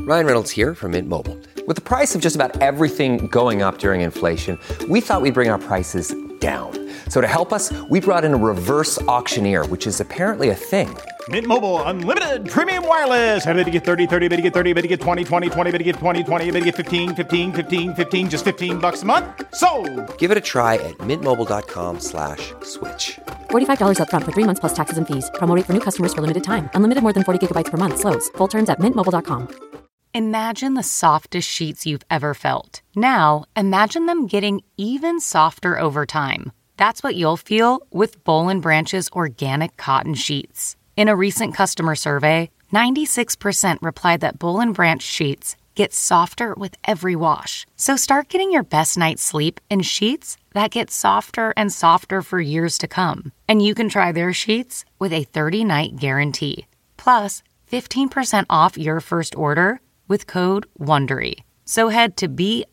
Ryan Reynolds here from Mint Mobile. With the price of just about everything going up during inflation, we thought we'd bring our prices down. So to help us, we brought in a reverse auctioneer, which is apparently a thing. Mint Mobile Unlimited Premium Wireless. How to get 30, 30, bit to get 30, bit to get 20, 20, 20, bit to get 20, 20, bit to get 15, 15, 15, 15, just $15 a month? Sold! Give it a try at mintmobile.com/switch. $45 up front for 3 months plus taxes and fees. Promo rate for new customers for limited time. Unlimited more than 40 gigabytes per month. Slows full terms at mintmobile.com. Imagine the softest sheets you've ever felt. Now, imagine them getting even softer over time. That's what you'll feel with Boll & Branch's organic cotton sheets. In a recent customer survey, 96% replied that Boll & Branch sheets get softer with every wash. So start getting your best night's sleep in sheets that get softer and softer for years to come. And you can try their sheets with a 30-night guarantee. Plus, 15% off your first order with code WONDERY. So head to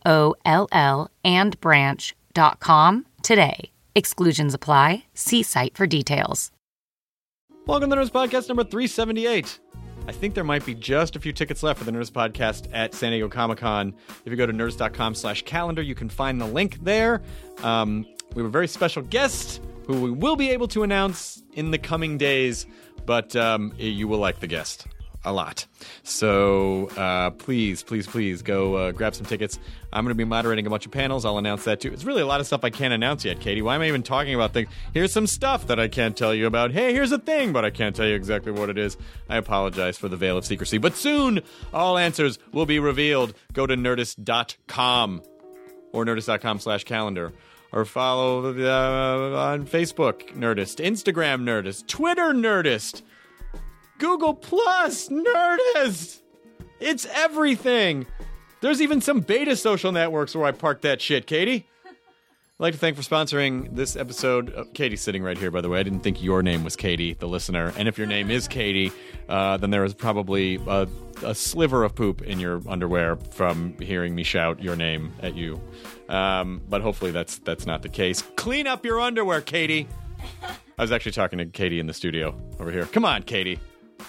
BOLLandbranch.com today. Exclusions apply. See site for details. Welcome to the Nerdist Podcast number 378. I think there might be just a few tickets left for the Nerdist Podcast at San Diego Comic-Con. If you go to nerdist.com/calendar, you can find the link there. We have a very special guest who we will be able to announce in the coming days, but you will like the guest a lot. So please go grab some tickets. I'm going to be moderating a bunch of panels. I'll announce that too. It's really a lot of stuff I can't announce yet, Katie. Why am I even talking about things? Here's some stuff that I can't tell you about. Hey, here's a thing, but I can't tell you exactly what it is. I apologize for the veil of secrecy. But soon, all answers will be revealed. Go to nerdist.com or nerdist.com/calendar. Or follow on Facebook, Nerdist, Instagram, Nerdist, Twitter, Nerdist, Google Plus, Nerdist. It's everything. There's even some beta social networks where I park that shit, Katie. I'd like to thank for sponsoring this episode. Katie's sitting right here, by the way. I didn't think your name was Katie, the listener. And if your name is Katie, then there is probably a sliver of poop in your underwear from hearing me shout your name at you. But hopefully that's not the case. Clean up your underwear, Katie. I was actually talking to Katie in the studio over here. Come on, Katie.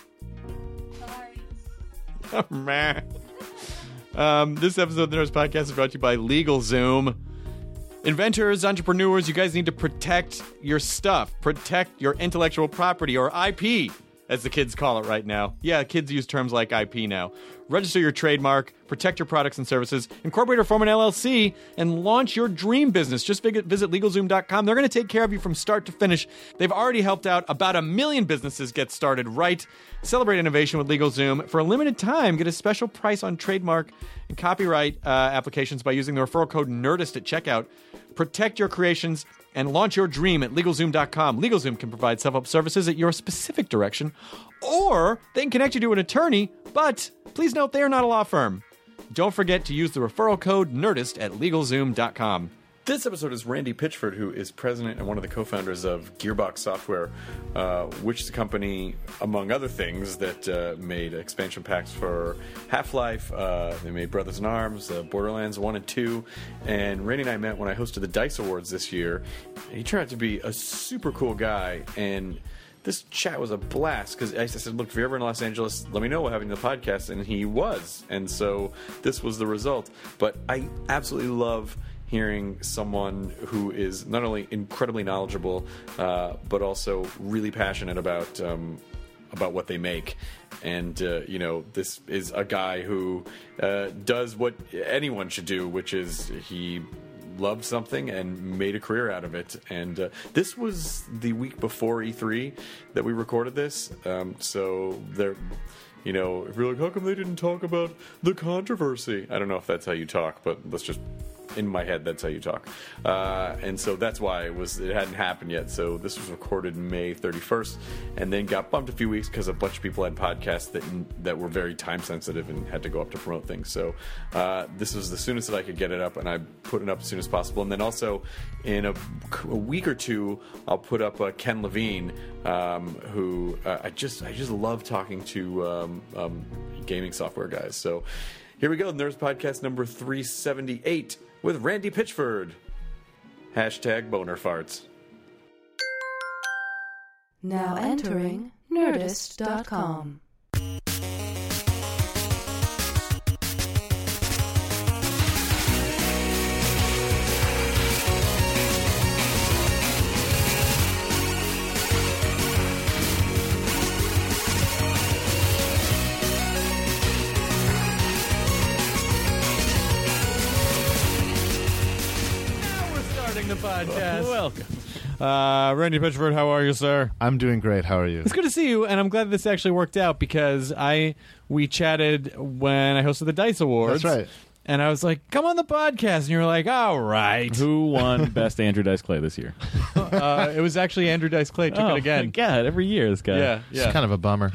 Oh, man. This episode of the Nerdist Podcast is brought to you by LegalZoom. Inventors, entrepreneurs, you guys need to protect your stuff. Protect your intellectual property, or IP, as the kids call it right now. Yeah, kids use terms like IP now. Register your trademark, protect your products and services, incorporate or form an LLC, and launch your dream business. Just visit LegalZoom.com. They're going to take care of you from start to finish. They've already helped out about 1 million businesses get started right. Celebrate innovation with LegalZoom. For a limited time, get a special price on trademark and copyright applications by using the referral code NERDIST at checkout. Protect your creations and launch your dream at LegalZoom.com. LegalZoom can provide self-help services at your specific direction, or they can connect you to an attorney, but please note they are not a law firm. Don't forget to use the referral code NERDIST at LegalZoom.com. This episode is Randy Pitchford, who is president and one of the co-founders of Gearbox Software, which is a company, among other things, that made expansion packs for Half-Life. They made Brothers in Arms, Borderlands 1 and 2. And Randy and I met when I hosted the DICE Awards this year. He turned out to be a super cool guy, and this chat was a blast, because I said, look, if you're ever in Los Angeles, let me know we're having the podcast, and he was. And so this was the result. But I absolutely love hearing someone who is not only incredibly knowledgeable, but also really passionate about what they make. And, this is a guy who does what anyone should do, which is he loved something and made a career out of it. And this was the week before E3 that we recorded this. So there, if you're like, how come they didn't talk about the controversy? I don't know if that's how you talk, but let's just, in my head, that's how you talk. And so that's why it hadn't happened yet. So this was recorded May 31st and then got bumped a few weeks because a bunch of people had podcasts that were very time sensitive and had to go up to promote things. So this was the soonest that I could get it up, and I put it up as soon as possible. And then also in a week or two, I'll put up Ken Levine, who I just love talking to gaming software guys. So here we go, Nerdist Podcast number 378 with Randy Pitchford. Hashtag boner farts. Now entering Nerdist.com. joining the podcast. Welcome. Randy Pitchford, how are you, sir? I'm doing great. How are you? It's good to see you, and I'm glad this actually worked out because we chatted when I hosted the Dice Awards. That's right. And I was like, come on the podcast. And you were like, all right. Who won Best Andrew Dice Clay this year? It was actually Andrew Dice Clay. Took it again. My God, every year this guy. Yeah. It's kind of a bummer.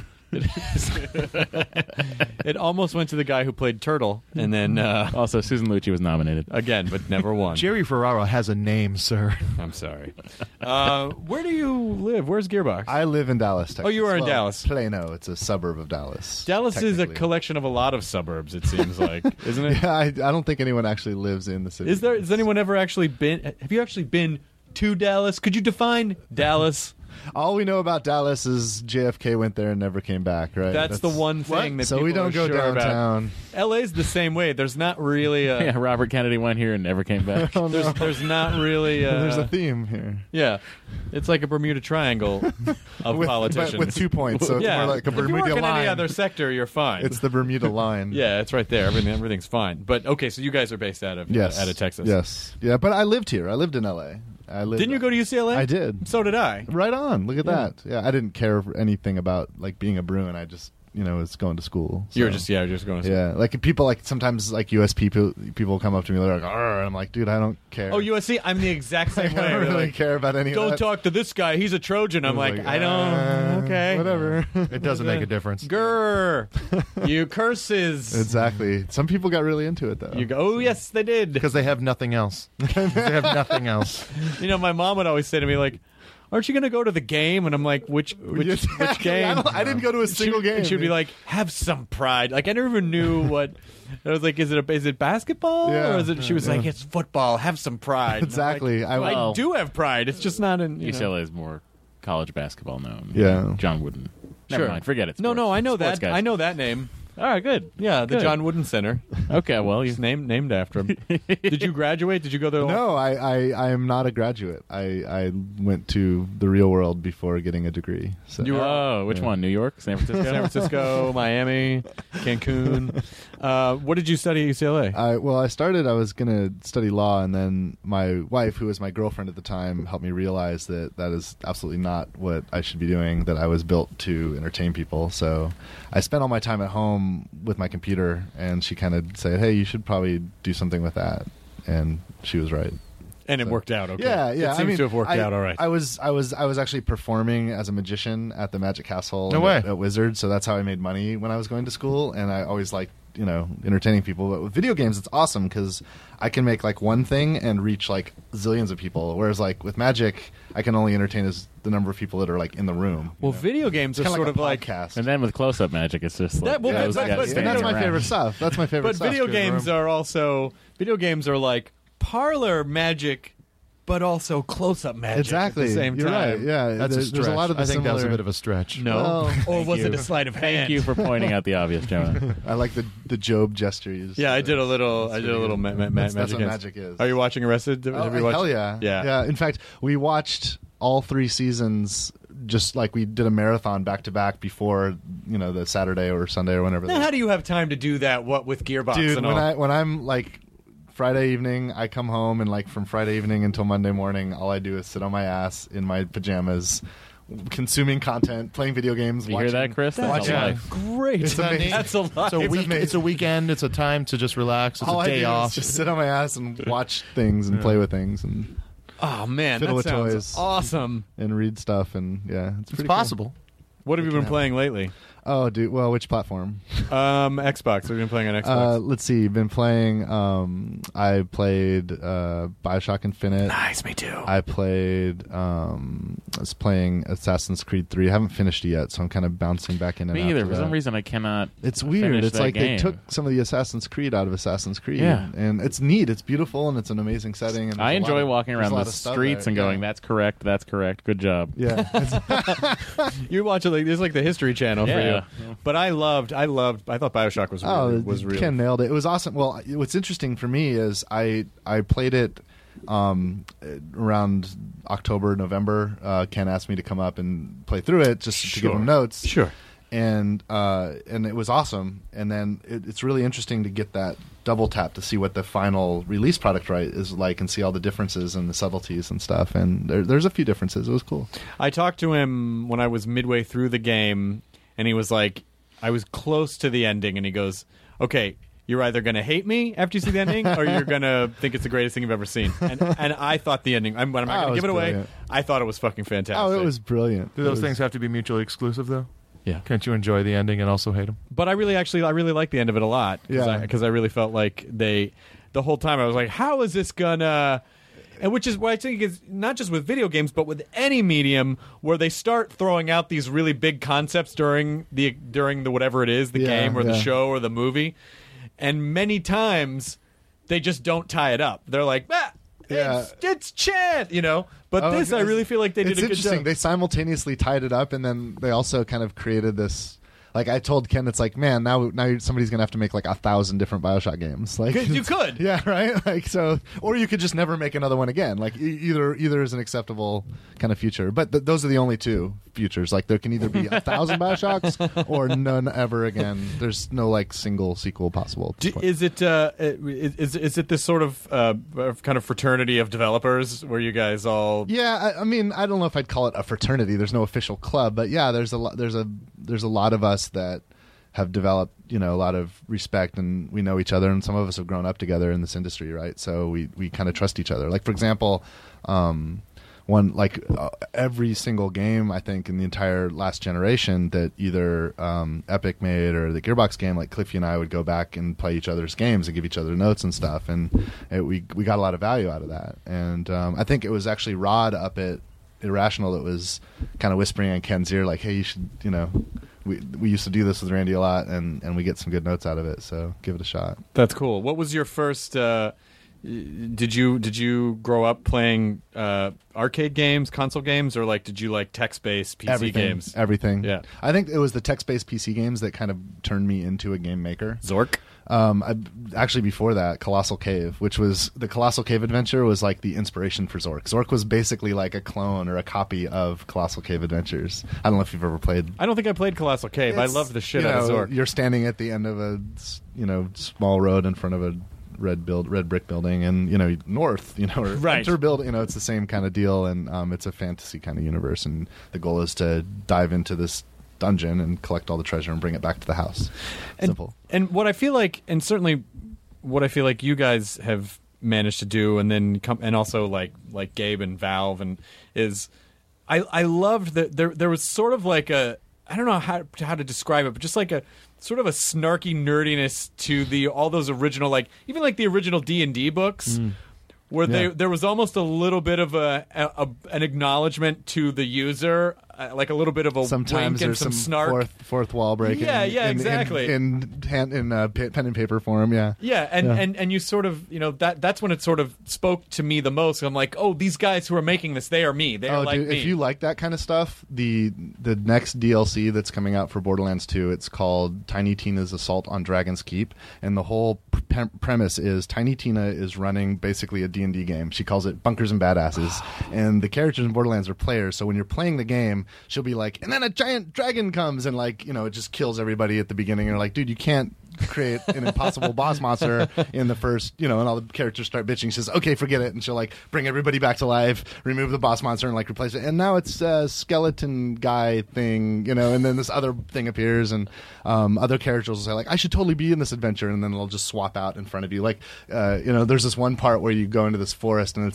It almost went to the guy who played Turtle, and then Also, Susan Lucci was nominated. again, but never won. Jerry Ferraro has a name, sir. I'm sorry. Where do you live? Where's Gearbox? I live in Dallas, Texas. Oh, you are in Dallas. Plano. It's a suburb of Dallas. Dallas is a technically. collection of a lot of suburbs, it seems like, isn't it? Yeah, I don't think anyone actually lives in the city. Has anyone ever actually been? Have you actually been to Dallas? Could you define Dallas? All we know about Dallas is JFK went there and never came back, right? That's the one thing that so people we don't are go sure downtown. about. LA's the same way. There's not really a. Yeah, Robert Kennedy went here and never came back. Oh, no. There's not really a. There's a theme here. Yeah, it's like a Bermuda Triangle of politicians. But with 2 points, so it's yeah, more like a if you work Bermuda in line. any other sector, you're fine. It's the Bermuda line. Yeah, it's right there. Everything's fine. But okay, so you guys are based out of Texas. Yes. Yeah, but I lived here. I lived in LA. Didn't you go to UCLA? I did. So did I. Right on. Look at that. Yeah, I didn't care for anything about like being a Bruin. I just, was going to school. You were so. just going to school. Yeah, like people, like sometimes like USP people come up to me, they're like, "Arr," and I'm like, dude, I don't care. Oh, USC? I'm the exact same I way. don't They're really like, care about any of don't that. talk to this guy. He's a Trojan. I'm like, I don't. Okay. Whatever. It doesn't make a difference. Grr. You curses. Exactly. Some people got really into it, though. You go, oh, yes, they did. Because they have nothing else. They have nothing else. My mom would always say to me, like, aren't you going to go to the game? And I'm like, which game? I didn't go to a single game. And she'd be like, have some pride. Like, I never even knew what. I was like, is it basketball? Yeah. Or is it? She was like, it's football. Have some pride. And I'm like, Exactly. I do have pride. It's just not in. UCLA is more college basketball known. Yeah. John Wooden. Never mind. Forget it. No, I know Sports that. guys. I know that name. All right, good. Yeah, the Good. John Wooden Center. Okay, well, It's named after him. Did you graduate? Did you go there? No, I am not a graduate. I went to the real world before getting a degree. So. which one? New York? San Francisco? San Francisco, Miami, Cancun. What did you study at UCLA? I was going to study law, and then my wife, who was my girlfriend at the time, helped me realize that is absolutely not what I should be doing, that I was built to entertain people. So I spent all my time at home with my computer, and she kind of said, hey, you should probably do something with that. And she was right. And it worked out okay. Yeah. It seems to have worked out all right. I was actually performing as a magician at the Magic Castle No way. at Wizard, so that's how I made money when I was going to school, and I always liked, entertaining people. But with video games, it's awesome because I can make like one thing and reach like zillions of people, whereas like with Magic, I can only entertain the number of people that are like in the room. Well, video games are Kinda sort of a like podcast. And then with close-up magic, it's just like... That- well, those that's- guys but- standing and that's my around. favorite stuff. That's my favorite But stuff. video games are like parlor magic, but also close-up magic Exactly. at the same You're time. right. Yeah, That's a stretch. there's a lot of the I think that was a similar- bit of a stretch. No, Well, or was it you. a sleight of hand? Thank you for pointing out the obvious, Jonah. I like the Job gestures. Yeah, I did a little. That's I did a really little good. magic. That's what hands. magic is. Are you watching Arrested? Oh, Have you watched? hell yeah. Yeah. In fact, we watched all 3 seasons. Just like we did a marathon back to back before, the Saturday or Sunday or whenever. Now, how do you have time to do that? What with Gearbox Dude, and when all? when I'm like Friday evening, I come home and like from Friday evening until Monday morning, all I do is sit on my ass in my pajamas, consuming content, playing video games. You hear watching, that, Chris? That's watching- a life. Great. It's amazing. That's a lot. It's a weekend. It's a time to just relax. It's all a I day do off. is just sit on my ass and watch things and play with things and Oh man, Fiddle that with sounds toys. awesome. read stuff and yeah, it's It's pretty cool. possible. What have you been playing lately? Oh, dude. Well, which platform? Xbox. What have you been playing on Xbox? Let's see. Been playing. I played Bioshock Infinite. Nice, me too. I played. I was playing Assassin's Creed 3. I haven't finished it yet, so I'm kind of bouncing back in and Me out. either. of For that. some reason, I cannot. It's weird. finish It's that like game. they took some of the Assassin's Creed out of Assassin's Creed. Yeah. And it's neat. It's beautiful, and it's an amazing setting. And I there's a lot enjoy of- walking there's around a lot the of stuff streets there. and going, Yeah. "That's correct. That's correct. Good job." Yeah. You're watching like this is like the History Channel for Yeah. you. But I thought Bioshock was really Ken nailed it. It was awesome. Well, what's interesting for me is I played it around October, November. Ken asked me to come up and play through it just to give him notes. Sure. and it was awesome. And then it's really interesting to get that double tap to see what the final release product is like, and see all the differences and the subtleties and stuff. And there's a few differences. It was cool. I talked to him when I was midway through the game, and he was like, I was close to the ending, and he goes, okay, you're either going to hate me after you see the ending, or you're going to think it's the greatest thing you've ever seen. And I thought the ending, I'm not going to give it away. I thought it was fucking fantastic. Oh, it was brilliant. Do those things have to be mutually exclusive, though? Yeah. Can't you enjoy the ending and also hate them? But I really like the end of it a lot. Yeah. Because I really felt like the whole time I was like, how is this gonna... And which is what I think is not just with video games, but with any medium where they start throwing out these really big concepts during the whatever it is, the game or the show or the movie. And many times they just don't tie it up. They're like, it's Chad, you know. But I really feel like they did a good job. They simultaneously tied it up, and then they also kind of created this. Like I told Ken, it's like, man, now somebody's gonna have to make like 1,000 different BioShock games. Like you could, yeah, right. Like so, or you could just never make another one again. Like either is an acceptable kind of future. But those are the only two futures. Like there can either be 1,000 BioShocks or none ever again. There's no like single sequel possible. Is it this sort of kind of fraternity of developers where you guys all? Yeah, I mean, I don't know if I'd call it a fraternity. There's no official club, but yeah, there's a lot of us that have developed, a lot of respect, and we know each other, and some of us have grown up together in this industry, right? So we kind of trust each other. Like, for example, every single game, I think, in the entire last generation that either Epic made or the Gearbox game, like Cliffy and I would go back and play each other's games and give each other notes and stuff, and we got a lot of value out of that. And I think it was actually Rod up at Irrational that was kind of whispering in Ken's ear, like, hey, you should, we used to do this with Randy a lot, and we get some good notes out of it, so give it a shot. That's cool. What was your first did you grow up playing arcade games, console games, or did you like text-based PC games? Everything. Yeah. I think it was the text-based PC games that kind of turned me into a game maker. Zork? Actually, before that, Colossal Cave, which was the Colossal Cave Adventure, was like the inspiration for Zork. Zork was basically like a clone or a copy of Colossal Cave Adventures. I don't know if you've ever played. I don't think I played Colossal Cave. I loved the shit out of Zork. You're standing at the end of a small road in front of a red brick building, and north, or right. enter building. It's the same kind of deal, and it's a fantasy kind of universe, and the goal is to dive into this dungeon and collect all the treasure and bring it back to the house. Simple. And what I feel like, and certainly what I feel like you guys have managed to do, and then and also like Gabe and Valve, and is I loved that there was sort of like a, I don't know how to describe it, but just like a sort of a snarky nerdiness to all those original, even the original D&D books. Where there was almost a little bit of an acknowledgement to the user, like a little bit of a sometimes wink and there's some snark. Fourth wall breaking. Yeah, exactly. In pen and paper form, yeah. Yeah, and you sort of, that's when it sort of spoke to me the most. I'm like, oh, these guys who are making this, they are me. They are like dude, me. If you like that kind of stuff, the next DLC that's coming out for Borderlands 2, it's called Tiny Tina's Assault on Dragon's Keep, and the whole premise is Tiny Tina is running basically a D&D game. She calls it Bunkers and Badasses, and the characters in Borderlands are players, so when you're playing the game, she'll be like, and then a giant dragon comes, and it just kills everybody at the beginning, and you're like, dude, you can't create an impossible boss monster in the first, and all the characters start bitching. She says, okay, forget it, and she'll bring everybody back to life, remove the boss monster, and replace it, and now it's a skeleton guy thing, and then this other thing appears, and other characters will say I should totally be in this adventure, and then they'll just swap out in front of you. There's this one part where you go into this forest, and it's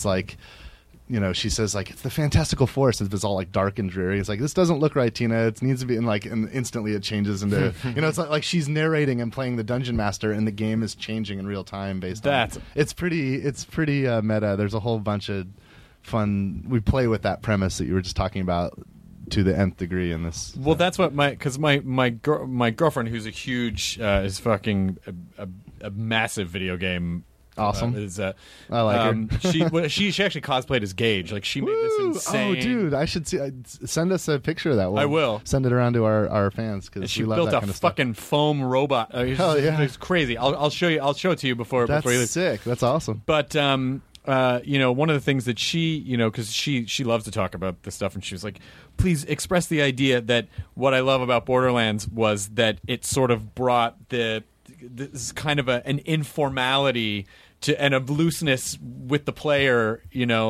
she says it's the fantastical forest. It's all dark and dreary. It's this doesn't look right, Tina. It needs to be, and instantly it changes into, it's like she's narrating and playing the dungeon master, and the game is changing in real time based on. It's pretty meta. There's a whole bunch of fun. We play with that premise that you were just talking about to the nth degree in this. Well, that's what my girlfriend, who's a huge is fucking a massive video game. Awesome. I like her. She actually cosplayed as Gage. She made this insane. Oh, dude, I should see. Send us a picture of that. I will send it around to our fans because she we love built that a kind of fucking foam robot. Hell yeah, it's crazy. I'll show you. I'll show it to you before. That's before you leave. sick. That's awesome. But one of the things that she, because she loves to talk about this stuff, and she was like, please express the idea that what I love about Borderlands was that it sort of brought this kind of an informality to and a looseness with the player,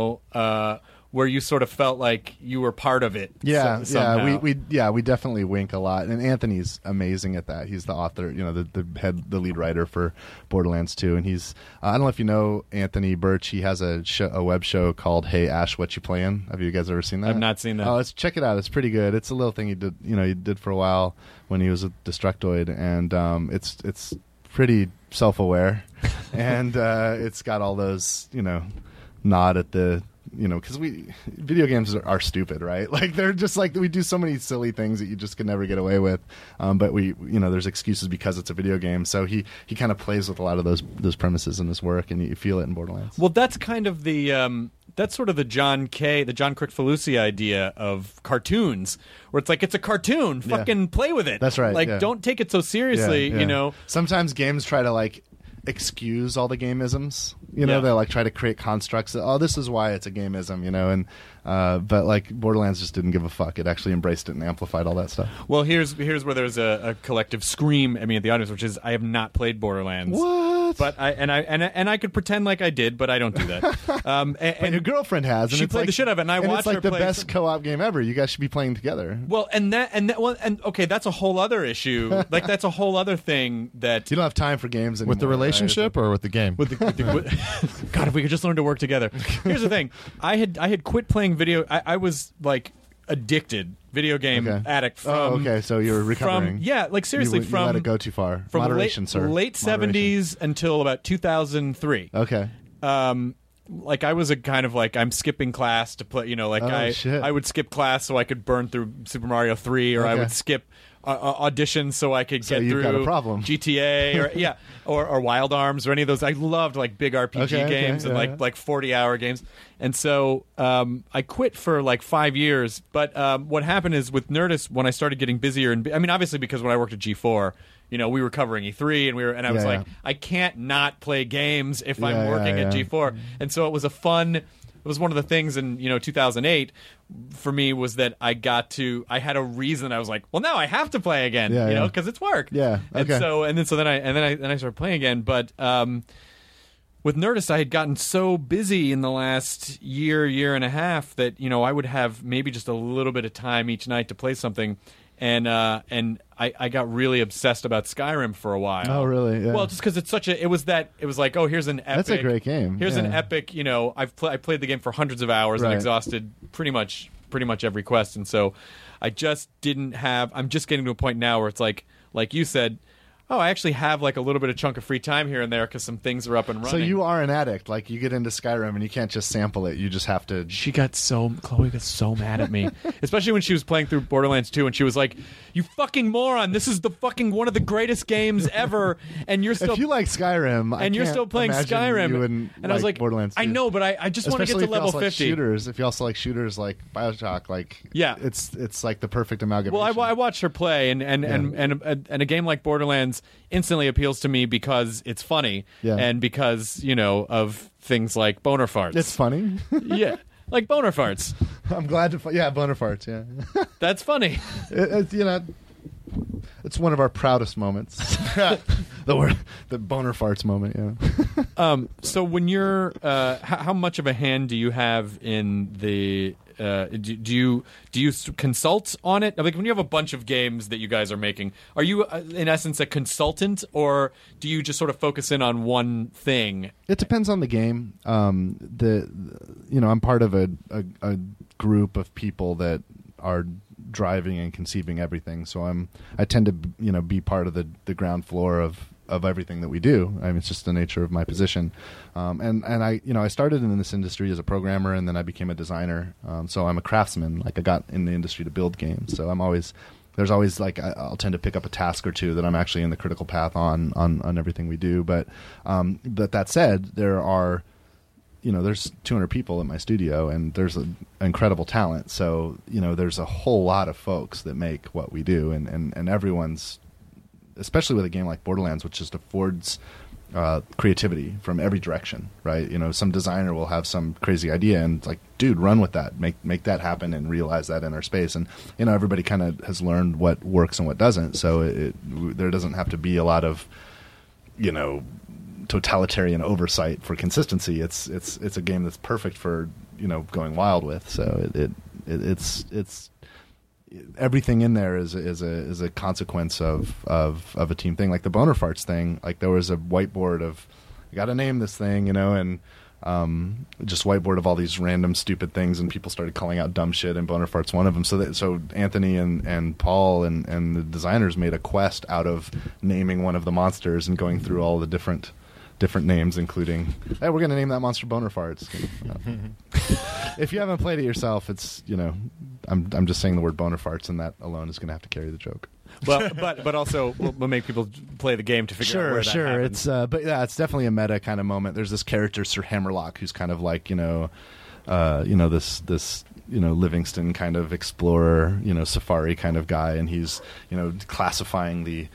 where you sort of felt like you were part of it. Somehow. We definitely wink a lot, and Anthony's amazing at that. He's the author, the lead writer for Borderlands 2, and he's I don't know if you know Anthony Birch. He has a web show called Hey Ash, What You Playin'? Have you guys ever seen that? I've not seen that. Oh, check it out. It's pretty good. It's a little thing he did. He did for a while when he was with Destructoid, and it's pretty self-aware, and it's got all those nod at the. Because video games are stupid, right? Like they're just like we do so many silly things that you just can never get away with. But there's excuses because it's a video game. So he kind of plays with a lot of those premises in his work, and you feel it in Borderlands. Well, that's kind of that's sort of the John Crickfalusi idea of cartoons, where it's like it's a cartoon, fucking play with it. That's right. Like don't take it so seriously. Sometimes games try to excuse all the gameisms. They try to create constructs that, this is why it's a gameism, but Borderlands just didn't give a fuck. It actually embraced it and amplified all that stuff. Well, here's where there's a collective scream at the audience, which is I have not played Borderlands. What? But I could pretend like I did, but I don't do that. And your girlfriend has. And she played the shit out of it, and I watched her play. It's the best co-op game ever. You guys should be playing together. Well, and okay, that's a whole other issue. That's a whole other thing that you don't have time for games anymore. With the relationship or with the game? God, if we could just learn to work together. Here's the thing: I had quit playing video. I was addicted, video game addict. From, so you're recovering. Seriously, you let it go too far. From Moderation, sir. Late 70s until about 2003. Okay. I was a kind of I'm skipping class to play. I would skip class so I could burn through Super Mario 3, or I would skip auditions so I could get through got a problem. GTA or Wild Arms or any of those. I loved big RPG games and 40-hour games. And so I quit for 5 years. But what happened is with Nerdist, when I started getting busier, and obviously because when I worked at G4, we were covering E3, and I was I can't not play games if I'm working at G4. And so it was it was one of the things in 2008 for me was that I had a reason. I was like, well, now I have to play again, because it's work. Yeah. Okay. And then I started playing again. But with Nerdist, I had gotten so busy in the last year and a half that I would have maybe just a little bit of time each night to play something. And I got really obsessed about Skyrim for a while. Oh, really? Yeah. Well, just because it's it was here's an epic. That's a great game. Here's an epic. I played the game for hundreds of hours and exhausted pretty much every quest, and so I just didn't have. I'm just getting to a point now where it's like you said. Oh, I actually have a little bit of chunk of free time here and there because some things are up and running. So you are an addict. You get into Skyrim and you can't just sample it. You just have to. Chloe got so mad at me, especially when she was playing through Borderlands 2, and she was like, "You fucking moron! This is the fucking one of the greatest games ever, and you're still." If you like Skyrim, and you're still playing Skyrim, and I was like, Borderlands 2. I know, but I just want to get to level 50. Shooters. If you also like shooters like BioShock, it's the perfect amalgamation. Well, I watched her play, and a game like Borderlands instantly appeals to me because it's funny and because of things like boner farts. It's funny. Yeah, like boner farts. I'm glad to. Boner farts. Yeah, that's funny. It's one of our proudest moments. the boner farts moment. Yeah. So when you're, how much of a hand do you have in the? Do you consult on it? When you have a bunch of games that you guys are making, are you in essence a consultant, or do you just sort of focus in on one thing? It depends on the game. I'm part of a group of people that are driving and conceiving everything. So I tend to be part of the ground floor of everything that we do. It's just the nature of my position. And I started in this industry as a programmer, and then I became a designer. So I'm a craftsman. I got in the industry to build games. So there's always I'll tend to pick up a task or two that I'm actually in the critical path on everything we do. But that said, there are, there's 200 people in my studio, and there's an incredible talent. So, there's a whole lot of folks that make what we do, and everyone's, especially with a game like Borderlands, which just affords creativity from every direction, right? Some designer will have some crazy idea and it's like, dude, run with that, make that happen and realize that in our space. And everybody kind of has learned what works and what doesn't, so there doesn't have to be a lot of totalitarian oversight for consistency. It's a game that's perfect for going wild with. So it's everything in there is a consequence of a team thing. Like the Boner Farts thing, like there was a whiteboard of, you got to name this thing, and just whiteboard of all these random stupid things, and people started calling out dumb shit, and Boner Farts one of them. So Anthony and Paul and the designers made a quest out of naming one of the monsters and going through all the different names, including, hey, we're going to name that monster Boner Farts. If you haven't played it yourself, it's I'm just saying the word Boner Farts, and that alone is going to have to carry the joke. Well, but also we'll make people play the game to figure out where that happens. It's definitely a meta kind of moment. There's this character Sir Hammerlock who's kind of like this Livingston kind of explorer, safari kind of guy, and he's classifying the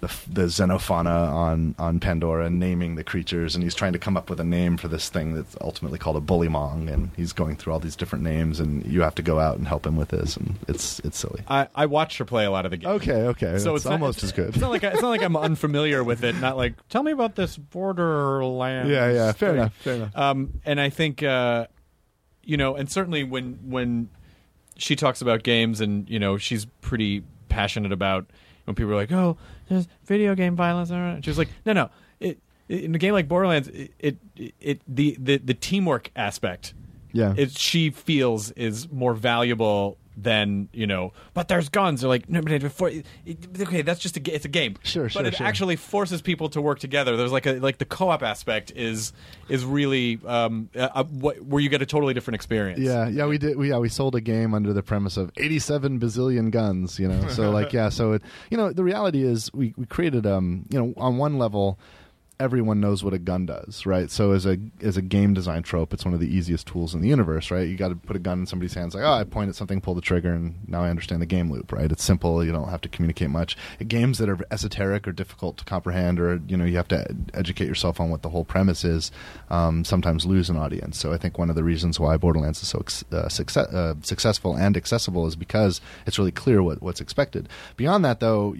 xenofauna on Pandora and naming the creatures, and he's trying to come up with a name for this thing that's ultimately called a bullymong, and he's going through all these different names, and you have to go out and help him with this, and it's silly. I watched her play a lot of the game. Okay, so it's almost as good. It's not like I'm unfamiliar with it. Not like, tell me about this Borderlands. Yeah, fair enough. And I think and certainly when she talks about games, and she's pretty passionate about when people are like, oh, there's video game violence. She was like, no. In a game like Borderlands, the teamwork aspect, she feels is more valuable than But there's guns. They're like, no, but okay, that's just it's a game. Sure. But it actually forces people to work together. There's like the co-op aspect is really where you get a totally different experience. Yeah, we did. We sold a game under the premise of 87 bazillion guns. So the reality is we created on one level, everyone knows what a gun does, right? So as a game design trope, it's one of the easiest tools in the universe, right? You got to put a gun in somebody's hands, like, oh, I point at something, pull the trigger, and now I understand the game loop, right? It's simple. You don't have to communicate much. Games that are esoteric or difficult to comprehend, or you have to educate yourself on what the whole premise is, sometimes lose an audience. So I think one of the reasons why Borderlands is so successful and accessible is because it's really clear what's expected. Beyond that, though,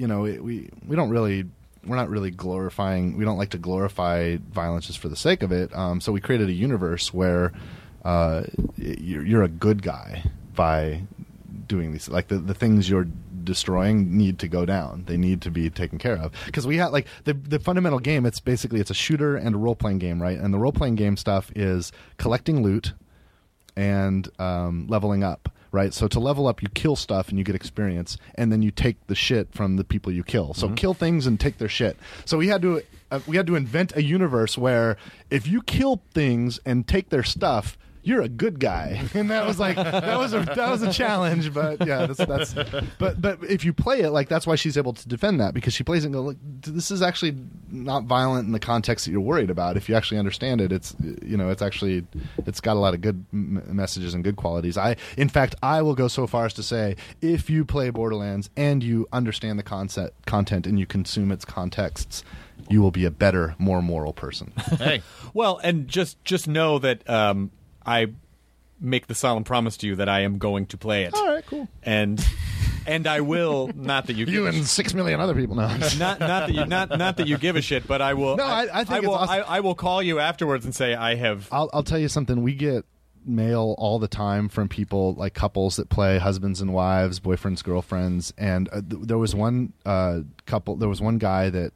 we're not really glorifying. We don't like to glorify violence just for the sake of it. So we created a universe where you're a good guy by doing these. Like the things you're destroying need to go down. They need to be taken care of. Because we have the fundamental game. It's a shooter and a role playing game, right? And the role playing game stuff is collecting loot and leveling up. Right, so to level up, you kill stuff and you get experience, and then you take the shit from the people you kill. So kill things and take their shit. So we had to invent a universe where if you kill things and take their stuff, you're a good guy, and that was a challenge. But yeah, that's but if you play it, that's why she's able to defend that, because she plays it and go, look, this is actually not violent in the context that you're worried about. If you actually understand it, it's it's got a lot of good messages and good qualities. In fact, I will go so far as to say, if you play Borderlands and you understand the content and you consume its contexts, you will be a better, more moral person. Hey, well, and just know that. I make the solemn promise to you that I am going to play it. All right, cool. And I will. Not that you and 6 million other people now. not that you give a shit, but I will. No, I think it's awesome. I will call you afterwards and say I have. I'll tell you something. We get mail all the time from people, like couples that play, husbands and wives, boyfriends, girlfriends, and there was one couple. There was one guy that,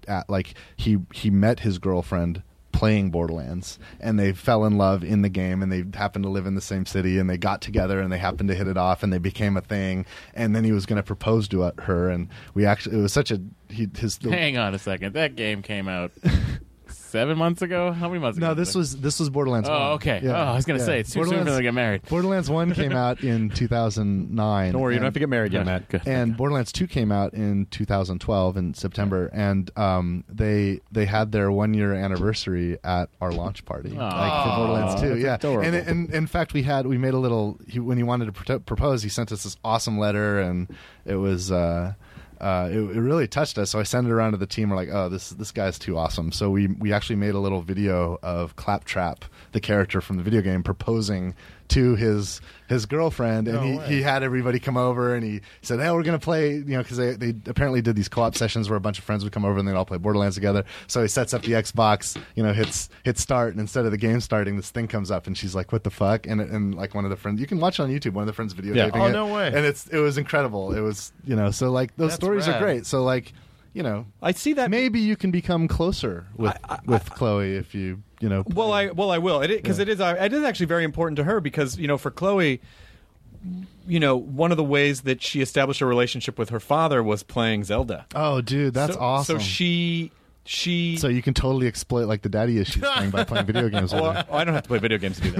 he met his girlfriend playing Borderlands, and they fell in love in the game, and they happened to live in the same city, and they got together, and they happened to hit it off, and they became a thing. And then he was going to propose to her, and it was such a hang on a second, that game came out 7 months ago? How many months ago? No, this was Borderlands 1. Oh, okay. Yeah. I was going to say, it's too soon for them to get married. Borderlands 1 came out in 2009. Don't worry, you don't have to get married yet, Matt. And Borderlands 2 came out in 2012 in September, and they had their 1-year anniversary at our launch party, for Borderlands 2. Yeah, adorable. And in fact, we made a little. When he wanted to propose, he sent us this awesome letter, and it was. it really touched us. So I sent it around to the team. We're like, oh, this guy's too awesome. So we actually made a little video of Claptrap, the character from the video game, proposing to his girlfriend, and he had everybody come over, and he said, hey, we're going to play, because they apparently did these co-op sessions where a bunch of friends would come over and they'd all play Borderlands together. So he sets up the Xbox, hits start, and instead of the game starting, this thing comes up, and she's like, what the fuck? And like one of the friends, you can watch it on YouTube, one of the friends videotaping it. Oh, no way. And it was incredible. It was, so like those stories are great. So like, I see that. Maybe you can become closer with Chloe if you, Well, I will. Because it is actually very important to her because, for Chloe, one of the ways that she established a relationship with her father was playing Zelda. Oh, dude, that's awesome. So she So you can totally exploit like the daddy issues thing by playing video games with her. I don't have to play video games to do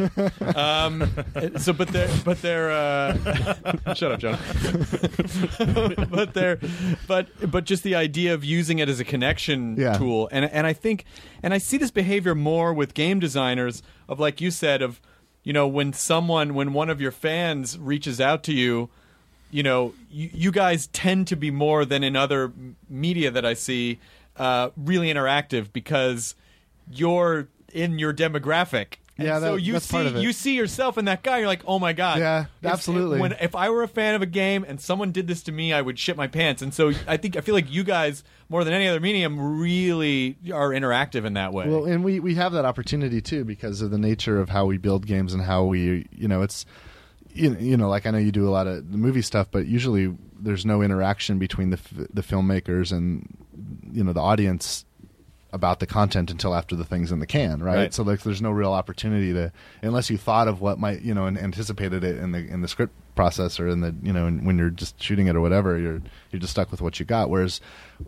that. But they're shut up, John. but just the idea of using it as a connection tool, and I think, and I see this behavior more with game designers of, like you said, of when one of your fans reaches out to you. You guys tend to be more than in other media that I see. Really interactive because you're in your demographic. And so you see yourself in that guy. You're like, oh my god, yeah, absolutely. If I were a fan of a game and someone did this to me, I would shit my pants. And so I feel like you guys, more than any other medium, really are interactive in that way. Well, and we have that opportunity too because of the nature of how we build games and how we, it's. Like I know you do a lot of the movie stuff, but usually there's no interaction between the filmmakers and the audience about the content until after the thing's in the can, right? So like there's no real opportunity to, unless you thought of what might and anticipated it in the script process or in the when you're just shooting it or whatever, you're just stuck with what you got. Whereas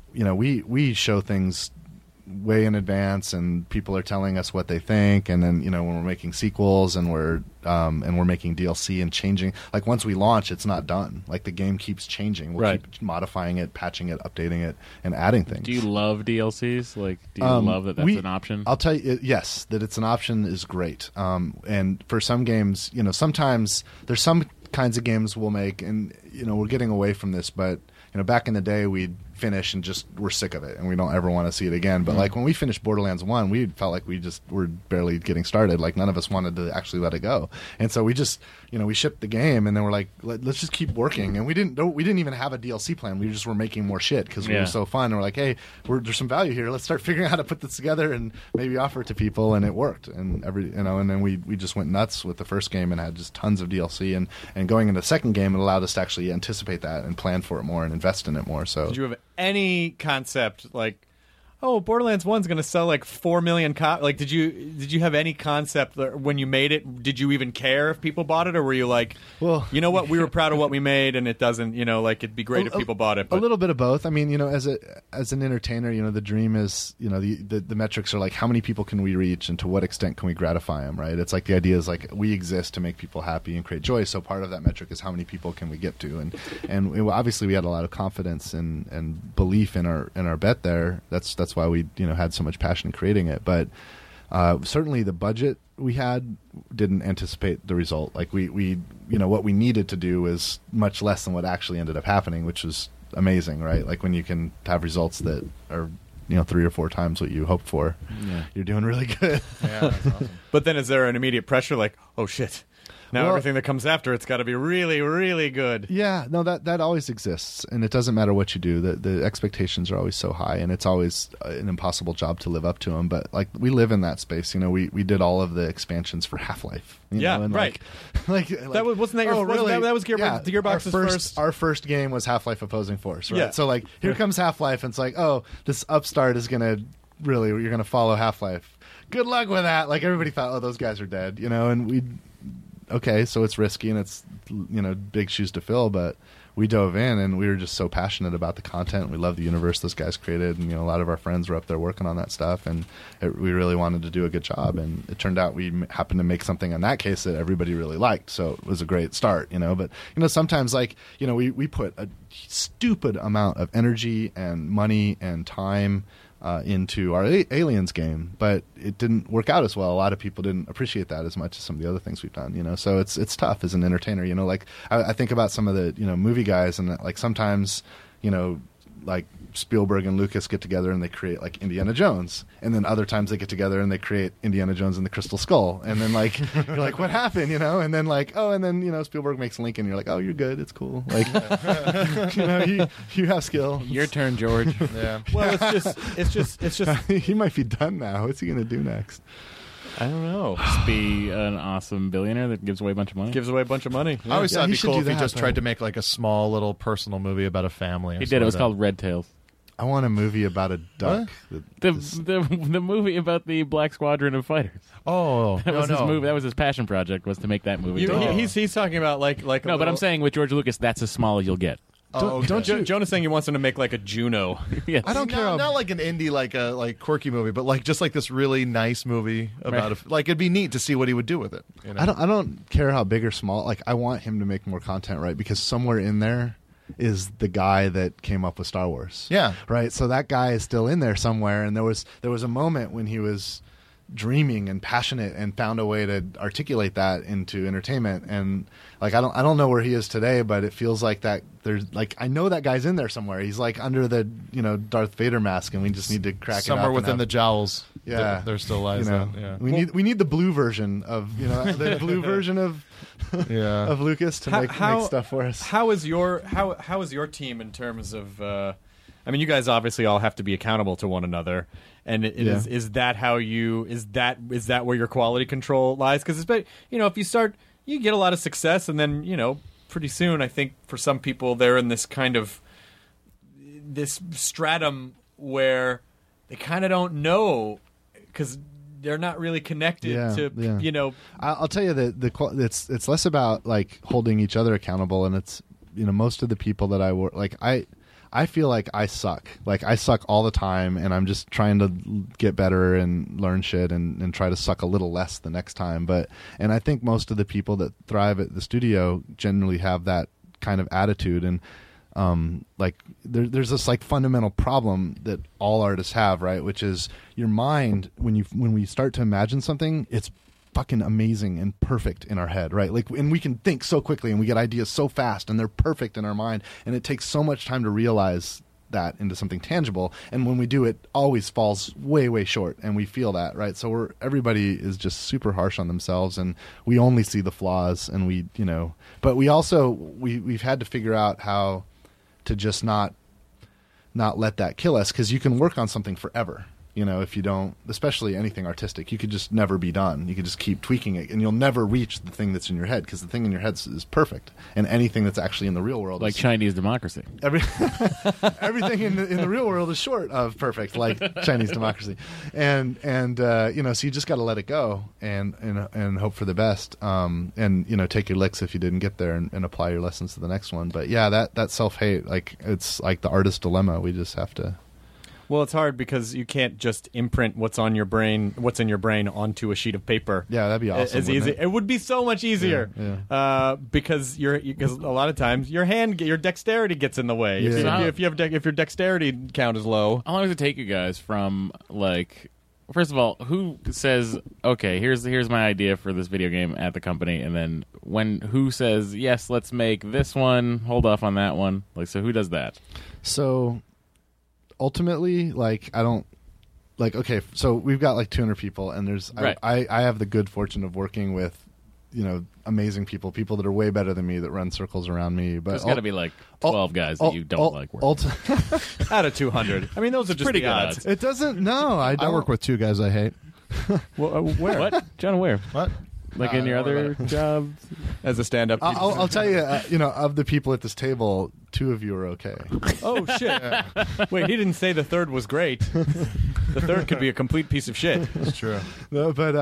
we show things way in advance and people are telling us what they think, and then when we're making sequels and we're making DLC and changing, like once we launch it's not done, like the game keeps changing, we'll keep modifying it, patching it, updating it, and adding things. Do you love DLCs? Like, do you love that that's an option? I'll tell you, yes, that it's an option is great. And for some games, sometimes there's some kinds of games we'll make, and we're getting away from this, but back in the day we'd finish and just we're sick of it and we don't ever want to see it again. But like when we finished Borderlands 1, we felt like we just were barely getting started. Like none of us wanted to actually let it go. And so we just we shipped the game and then we're like, let's just keep working. And we didn't even have a DLC plan. We just were making more shit because we were so fun. And we're like, hey, there's some value here. Let's start figuring out how to put this together and maybe offer it to people. And it worked. And and then we just went nuts with the first game and had just tons of DLC. And going into the second game, it allowed us to actually anticipate that and plan for it more and invest in it more. So did you have any concept like, oh, Borderlands 1's going to sell like 4 million copies? Like, did you have any concept when you made it? Did you even care if people bought it, or were you like, well, you know what, we were proud of what we made, and it doesn't, like it'd be great if people bought it? But. A little bit of both. I mean, as an entertainer, the dream is, the metrics are like how many people can we reach, and to what extent can we gratify them, right? It's like the idea is like we exist to make people happy and create joy. So part of that metric is how many people can we get to, and obviously we had a lot of confidence and belief in our bet there. That's why we had so much passion in creating it. But certainly the budget we had didn't anticipate the result. Like we what we needed to do was much less than what actually ended up happening, which was amazing, right? Like when you can have results that are 3 or 4 times what you hoped for, you're doing really good. Yeah, that's awesome. But then is there an immediate pressure like, oh shit, now everything that comes after it's got to be really, really good? Yeah, no, that always exists, and it doesn't matter what you do. The expectations are always so high, and it's always an impossible job to live up to them. But like we live in that space, we did all of the expansions for Half-Life. And right. Like that wasn't that your really? That was Gearbox's first. Our first game was Half-Life: Opposing Force, right? Yeah. So like here comes Half-Life, and it's like, oh, this upstart is gonna you're gonna follow Half-Life. Good luck with that. Like everybody thought, oh, those guys are dead, and we. Okay, so it's risky and it's big shoes to fill, but we dove in and we were just so passionate about the content. We love the universe those guys created, and a lot of our friends were up there working on that stuff, and we really wanted to do a good job. And it turned out we happened to make something in that case that everybody really liked, so it was a great start. But sometimes we put a stupid amount of energy and money and time into our Aliens game, but it didn't work out as well. A lot of people didn't appreciate that as much as some of the other things we've done, so it's tough as an entertainer. Like I think about some of the movie guys, and like sometimes like Spielberg and Lucas get together and they create like Indiana Jones, and then other times they get together and they create Indiana Jones and the Crystal Skull, and then like you're like, what happened, you know? And then like, and then Spielberg makes Lincoln. You're like, oh, you're good, it's cool. Like, you have skill. Your turn, George. Yeah. Well, it's just He might be done now. What's he gonna do next? I don't know. Just be an awesome billionaire that gives away a bunch of money. Gives away a bunch of money. I always thought it'd he be should cool do if he that, just though. tried to make like a small little personal movie about a family. He did. It was called Red Tails. I want a movie about a duck. The movie about the Black Squadron of fighters. Oh, That was no, his no. movie. That was his passion project, was to make that movie. He's talking about like No, but I'm saying with George Lucas, that's as small as you'll get. Don't you? Jonah's saying he wants him to make like a Juno. Yes. I don't care. Not like an indie, like a quirky movie, but like just like this really nice movie about like it'd be neat to see what he would do with it. You know? I don't care how big or small. Like, I want him to make more content, right? Because somewhere in there is the guy that came up with Star Wars. Yeah. Right. So that guy is still in there somewhere. And there was a moment when he was dreaming and passionate and found a way to articulate that into entertainment. And like, I don't know where he is today, but it feels like that there's like, I know that guy's in there somewhere. He's like under the, Darth Vader mask, and we just need to crack somewhere it up within the jowls. Yeah. There still lies that. Yeah. We need the blue version of, the blue version of Yeah. of Lucas to make stuff for us. How is your team in terms of? I mean, you guys obviously all have to be accountable to one another, and is that how you is that where your quality control lies? Because if you start, you get a lot of success, and then pretty soon, I think for some people they're in this kind of this stratum where they kind of don't know because they're not really connected to. I'll tell you that it's less about like holding each other accountable, and it's most of the people that I work like I feel like I suck. Like, I suck all the time, and I'm just trying to get better and learn shit and try to suck a little less the next time. And I think most of the people that thrive at the studio generally have that kind of attitude. And there's this like fundamental problem that all artists have, right? Which is your mind, when we start to imagine something, it's fucking amazing and perfect in our head, right? Like, and we can think so quickly and we get ideas so fast and they're perfect in our mind, and it takes so much time to realize that into something tangible. And when we do, it always falls way, way short, and we feel that, right? So everybody is just super harsh on themselves, and we only see the flaws, and but we also we've had to figure out how to just not let that kill us, because you can work on something forever. If you don't, especially anything artistic, you could just never be done. You could just keep tweaking it, and you'll never reach the thing that's in your head, because the thing in your head is perfect, and anything that's actually in the real world, like Chinese democracy. Everything in the real world is short of perfect, like Chinese democracy, and so you just got to let it go and hope for the best, and take your licks if you didn't get there, and apply your lessons to the next one. But yeah, that self-hate, like, it's like the artist dilemma. We just have to. Well, it's hard because you can't just imprint what's in your brain onto a sheet of paper. Yeah, that'd be awesome. As easy. It would be so much easier. Yeah. Because a lot of times your dexterity gets in the way. Yeah. If your dexterity count is low. How long does it take you guys from like? First of all, who says, okay, here's my idea for this video game at the company, and then who says, yes, let's make this one, hold off on that one? Like, so who does that? So ultimately, like, I don't like, okay, so we've got like 200 people, and there's right. I have the good fortune of working with amazing people that are way better than me, that run circles around me. But there's got to be like 12 guys that you don't like working out of 200. I mean, those are just pretty the good odds. It doesn't. No, I don't. I work with 2 guys I hate. Well, where? What? John, where? What? Like in your other jobs? As a stand-up? I'll tell you, of the people at this table, 2 of you are okay. Oh, shit. Yeah. Wait, he didn't say the third was great. The third could be a complete piece of shit. It's true. No, but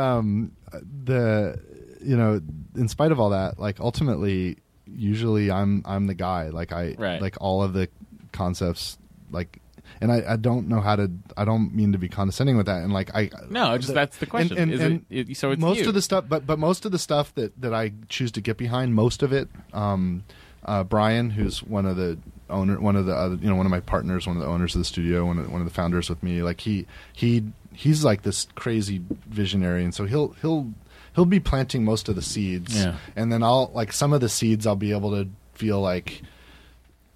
in spite of all that, like, ultimately, usually I'm the guy. Like, like all of the concepts, like. And I don't know how to. I don't mean to be condescending with that. And like that's the question. So it's most you. of the stuff, but most of the stuff that I choose to get behind, most of it. Brian, who's one of the one of my partners, one of the owners of the studio, one of the founders with me. Like he's like this crazy visionary, and so he'll be planting most of the seeds, yeah. And then I'll like some of the seeds I'll be able to feel like,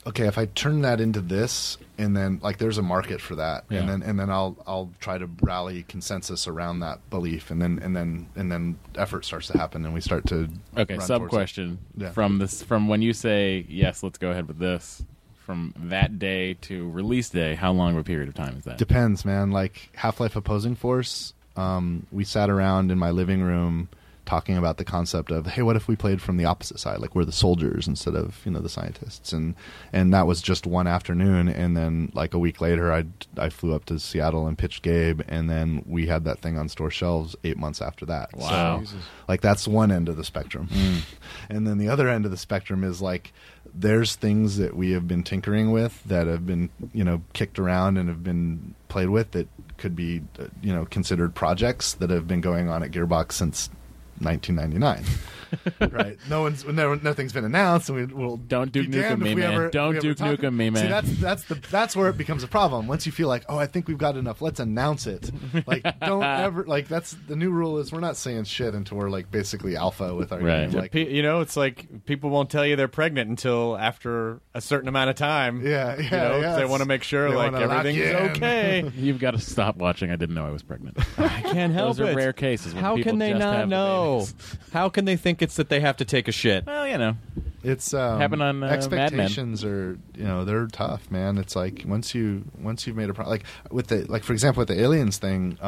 okay, if I turn that into this, and then like there's a market for that, Yeah. and then I'll try to rally consensus around that belief, and then effort starts to happen, and we start to Okay, run sub towards question it. Yeah. from when you say yes, let's go ahead with this. From that day to release day, how long of a period of time is that? Depends, man. Like Half-Life Opposing Force, we sat around in my living room talking about the concept of, hey, what if we played from the opposite side? Like we're the soldiers instead of, the scientists. And that was just one afternoon. And then like a week later, I flew up to Seattle and pitched Gabe. And then we had that thing on store shelves 8 months after that. Wow. So, like that's one end of the spectrum. And then the other end of the spectrum is like, there's things that we have been tinkering with that have been, kicked around and have been played with that could be, considered projects that have been going on at Gearbox since 1999. Right? Nothing's been announced, and we'll Don't Duke be damned Nukem me, if we man. ever- Don't we ever Duke talk- Nukem me, man. See, that's where it becomes a problem. Once you feel like, oh, I think we've got enough, let's announce it. Like, don't ever like. That's the new rule is we're not saying shit until we're like basically alpha with our Right. game. Like, It's like people won't tell you they're pregnant until after a certain amount of time. yeah. They want to make sure They like wanna lock everything's you in. okay. You've got to stop watching. I didn't know I was pregnant. I can't help Those are it. rare cases. When How people can they just not have the know? babies. How can they think it's that they have to take a shit? Well, It's Happened on, Mad Men. expectations are they're tough, man. It's like once you've made a like with the for example with the Aliens thing,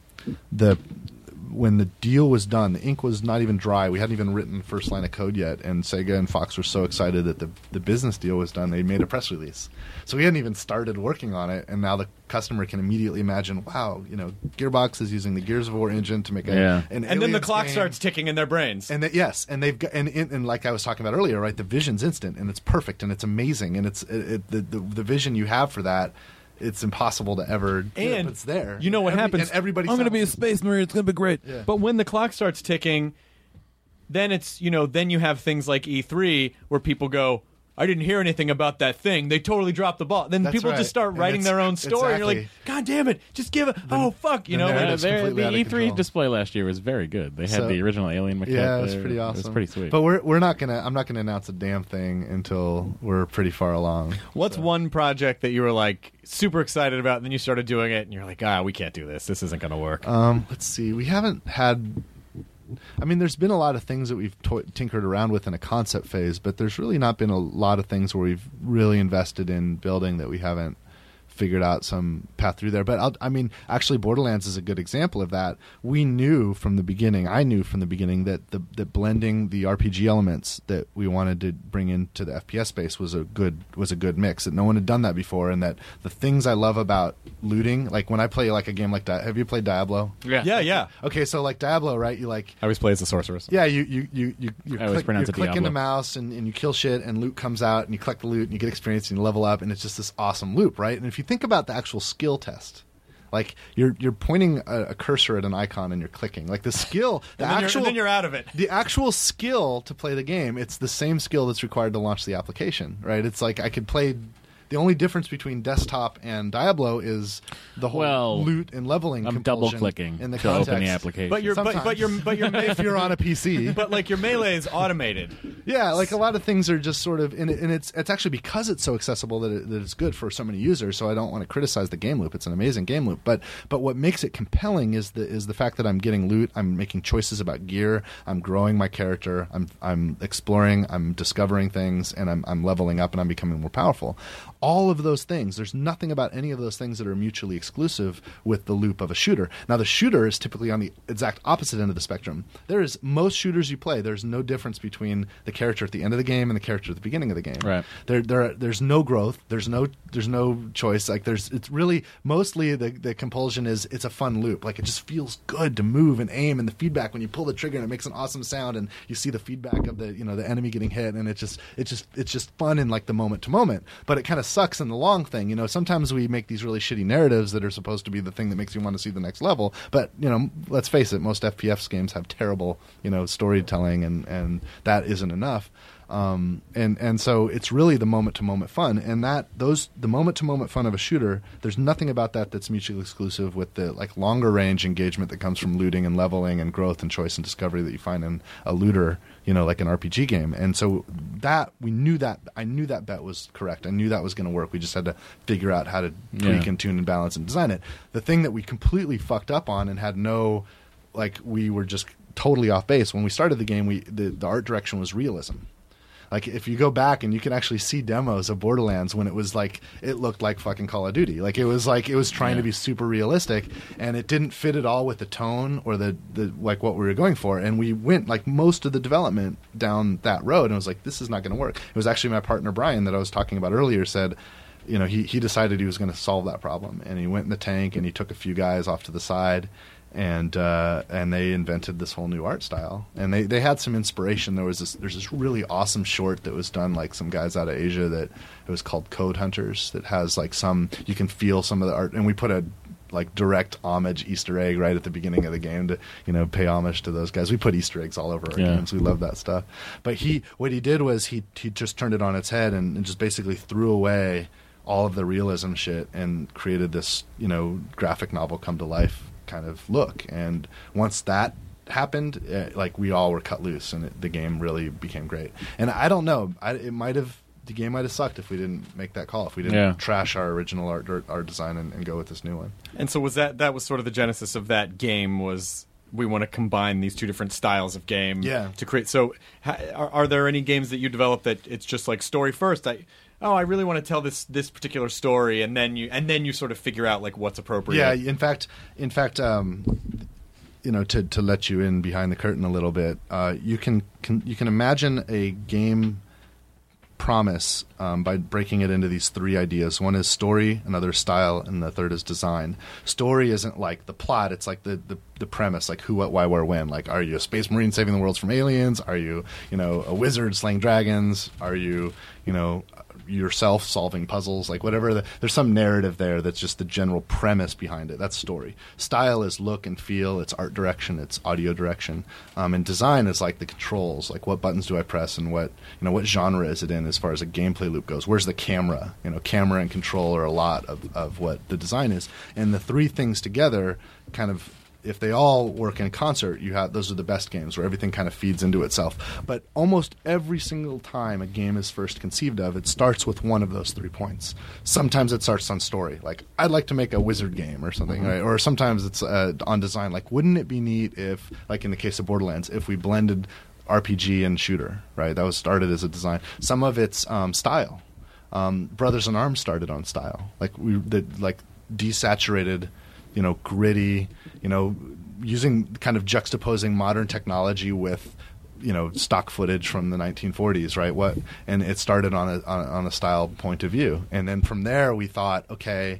when the deal was done, the ink was not even dry. We hadn't even written the first line of code yet, and Sega and Fox were so excited that the business deal was done, they made a press release. So we hadn't even started working on it, and now the customer can immediately imagine, wow, Gearbox is using the Gears of War engine to make an And then the Aliens clock game. starts ticking in their brains. And and they've got and like I was talking about earlier, right? The vision's instant, and it's perfect, and it's amazing, and the vision you have for that. It's impossible to ever do it, And but it's there. You know what happens? And everybody I'm going to be a sounds- space marine. It's going to be great. Yeah. But when the clock starts ticking, then it's then you have things like E3 where people go, I didn't hear anything about that thing. They totally dropped the ball. Then That's people right. just start And writing it's- their own story. And you're like, exactly. God damn it! Just give it. Oh fuck! the Like, narrative's the completely out of E3 control. display last year was very good. They had So- the original Alien maquette. Yeah, it was there. pretty awesome. It was pretty sweet. But we're not gonna. I'm not gonna announce a damn thing until we're pretty far along. what's one project that you were like super excited about, and then you started doing it, and you're like, we can't do this. This isn't going to work. Let's see. We haven't had. I mean, there's been a lot of things that we've tinkered around with in a concept phase, but there's really not been a lot of things where we've really invested in building that we haven't figured out some path through there. But actually, Borderlands is a good example of that. We knew from the beginning. I knew from the beginning that that blending the RPG elements that we wanted to bring into the FPS space was a good mix. That no one had done that before, and that the things I love about looting, like when I play like a game like that. Have you played Diablo? Yeah. Okay, so like Diablo, right? You like. I always play as a sorceress. Yeah, you I always pronounce it clicking Diablo. the mouse and you kill shit and loot comes out and you collect the loot and you get experience and you level up and it's just this awesome loop, right? And if you think about the actual skill test, like you're pointing a cursor at an icon and you're clicking, like the skill, And then you're out of it. the actual skill to play the game, it's the same skill that's required to launch the application, right? It's like I could play. The only difference between desktop and Diablo is the whole loot and leveling. I'm compulsion double clicking in the to context. open the application. But you're if you're on a PC. But like your melee is automated. Yeah, like a lot of things are just sort of, and it's actually because it's so accessible that it's good for so many users. So I don't want to criticize the game loop; it's an amazing game loop. But what makes it compelling is the fact that I'm getting loot, I'm making choices about gear, I'm growing my character, I'm exploring, I'm discovering things, and I'm leveling up and I'm becoming more powerful. All of those things, there's nothing about any of those things that are mutually exclusive with the loop of a shooter. Now, the shooter is typically on the exact opposite end of the spectrum. Most shooters you play, there's no difference between the character at the end of the game and the character at the beginning of the game. Right. There's no growth. There's no choice. Like it's really mostly the compulsion is it's a fun loop. Like it just feels good to move and aim, and the feedback when you pull the trigger and it makes an awesome sound, and you see the feedback of the enemy getting hit, and it's just fun in like the moment to moment. But it kind of sucks in the long thing. Sometimes we make these really shitty narratives that are supposed to be the thing that makes you want to see the next level. But let's face it, most FPS games have terrible storytelling, and that isn't enough. And so it's really the moment-to-moment fun, and the moment-to-moment fun of a shooter, there's nothing about that that's mutually exclusive with the like longer-range engagement that comes from looting and leveling and growth and choice and discovery that you find in a looter, like an RPG game. And so that I knew that bet was correct. I knew that was going to work. We just had to figure out how to tweak and tune and balance and design it. The thing that we completely fucked up on and had we were just totally off base when we started the game. The art direction was realism. Like if you go back and you can actually see demos of Borderlands when it was like it looked like fucking Call of Duty. Like it was trying to be super realistic, and it didn't fit at all with the tone or the like what we were going for. And we went like most of the development down that road, and it was like, this is not going to work. It was actually my partner Brian that I was talking about earlier said, he decided he was going to solve that problem, and he went in the tank and he took a few guys off to the side. And they invented this whole new art style, and they had some inspiration. There's this really awesome short that was done like some guys out of Asia that it was called Code Hunters, that has like you can feel some of the art, and we put a like direct homage Easter egg right at the beginning of the game to pay homage to those guys. We put Easter eggs all over our games. We love that stuff. But what he did was he just turned it on its head and just basically threw away all of the realism shit and created this graphic novel come to life kind of look. And once that happened, we all were cut loose, and the game really became great. And I don't know, the game might have sucked if we didn't make that call, if we didn't trash our original art design and go with this new one. And so that was sort of the genesis of that game, was we want to combine these two different styles of game to create. So are there any games that you develop that it's just like story first? I really want to tell this particular story, and then you sort of figure out like what's appropriate. Yeah, in fact, to let you in behind the curtain a little bit, you can imagine a game promise by breaking it into these three ideas. One is story, another is style, and the third is design. Story isn't like the plot; it's like the premise, like who, what, why, where, when. Like, are you a space marine saving the world from aliens? Are you a wizard slaying dragons? Are you yourself solving puzzles? Like whatever. There's some narrative there that's just the general premise behind it. That's story. Style is look and feel. It's art direction. It's audio direction. And design is like the controls. Like what buttons do I press, and what genre is it in as far as a gameplay loop goes? Where's the camera? Camera and control are a lot of what the design is. And the three things together kind of, if they all work in concert, those are the best games where everything kind of feeds into itself. But almost every single time a game is first conceived of, it starts with one of those 3 points. Sometimes it starts on story, like I'd like to make a wizard game or something, right? Or sometimes it's on design, like wouldn't it be neat if, like in the case of Borderlands, if we blended RPG and shooter, right? That was started as a design. Some of it's style. Brothers in Arms started on style, like desaturated, gritty, using kind of juxtaposing modern technology with, stock footage from the 1940s, right? And it started on a style point of view. And then from there we thought, okay,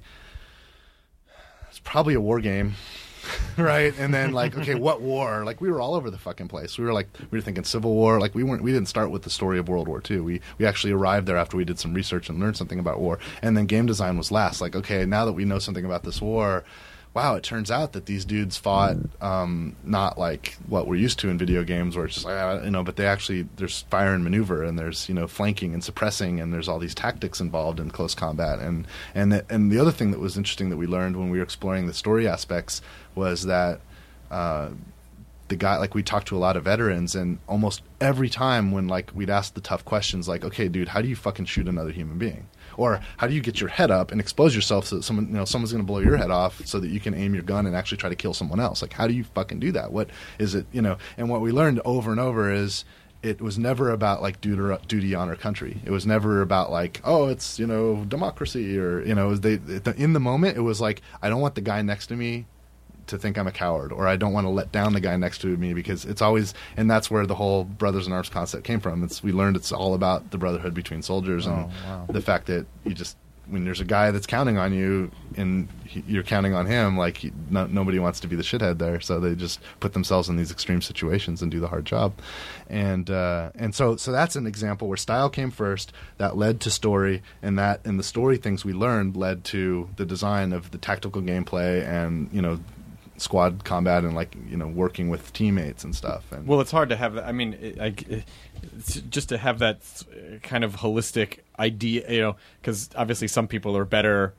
it's probably a war game, right? And then like, okay, what war? Like we were all over the fucking place. We were thinking Civil War. Like we didn't start with the story of World War II. We actually arrived there after we did some research and learned something about war. And then game design was last. Like, okay, now that we know something about this war, wow, it turns out that these dudes fought not like what we're used to in video games, where it's just like, but they actually, there's fire and maneuver, and there's, flanking and suppressing, and there's all these tactics involved in close combat. And the other thing that was interesting that we learned when we were exploring the story aspects was that the guy, like we talked to a lot of veterans, and almost every time when like we'd ask the tough questions, like, okay, dude, how do you fucking shoot another human being? Or how do you get your head up and expose yourself so that someone's going to blow your head off so that you can aim your gun and actually try to kill someone else? Like, how do you fucking do that? What is it, And what we learned over and over is it was never about like duty, honor, country. It was never about like, oh, it's, democracy, or, in the moment, it was like, I don't want the guy next to me to think I'm a coward, or I don't want to let down the guy next to me, because it's always, and that's where the whole Brothers in Arms concept came from. We learned it's all about the brotherhood between soldiers, and the fact that when there's a guy that's counting on you and you're counting on him, like nobody wants to be the shithead there, so they just put themselves in these extreme situations and do the hard job. And so that's an example where style came first, that led to story, and the story things we learned led to the design of the tactical gameplay and squad combat and like working with teammates and stuff. And Well, it's hard to have that. I mean, it's just to have that kind of holistic idea, because obviously some people are better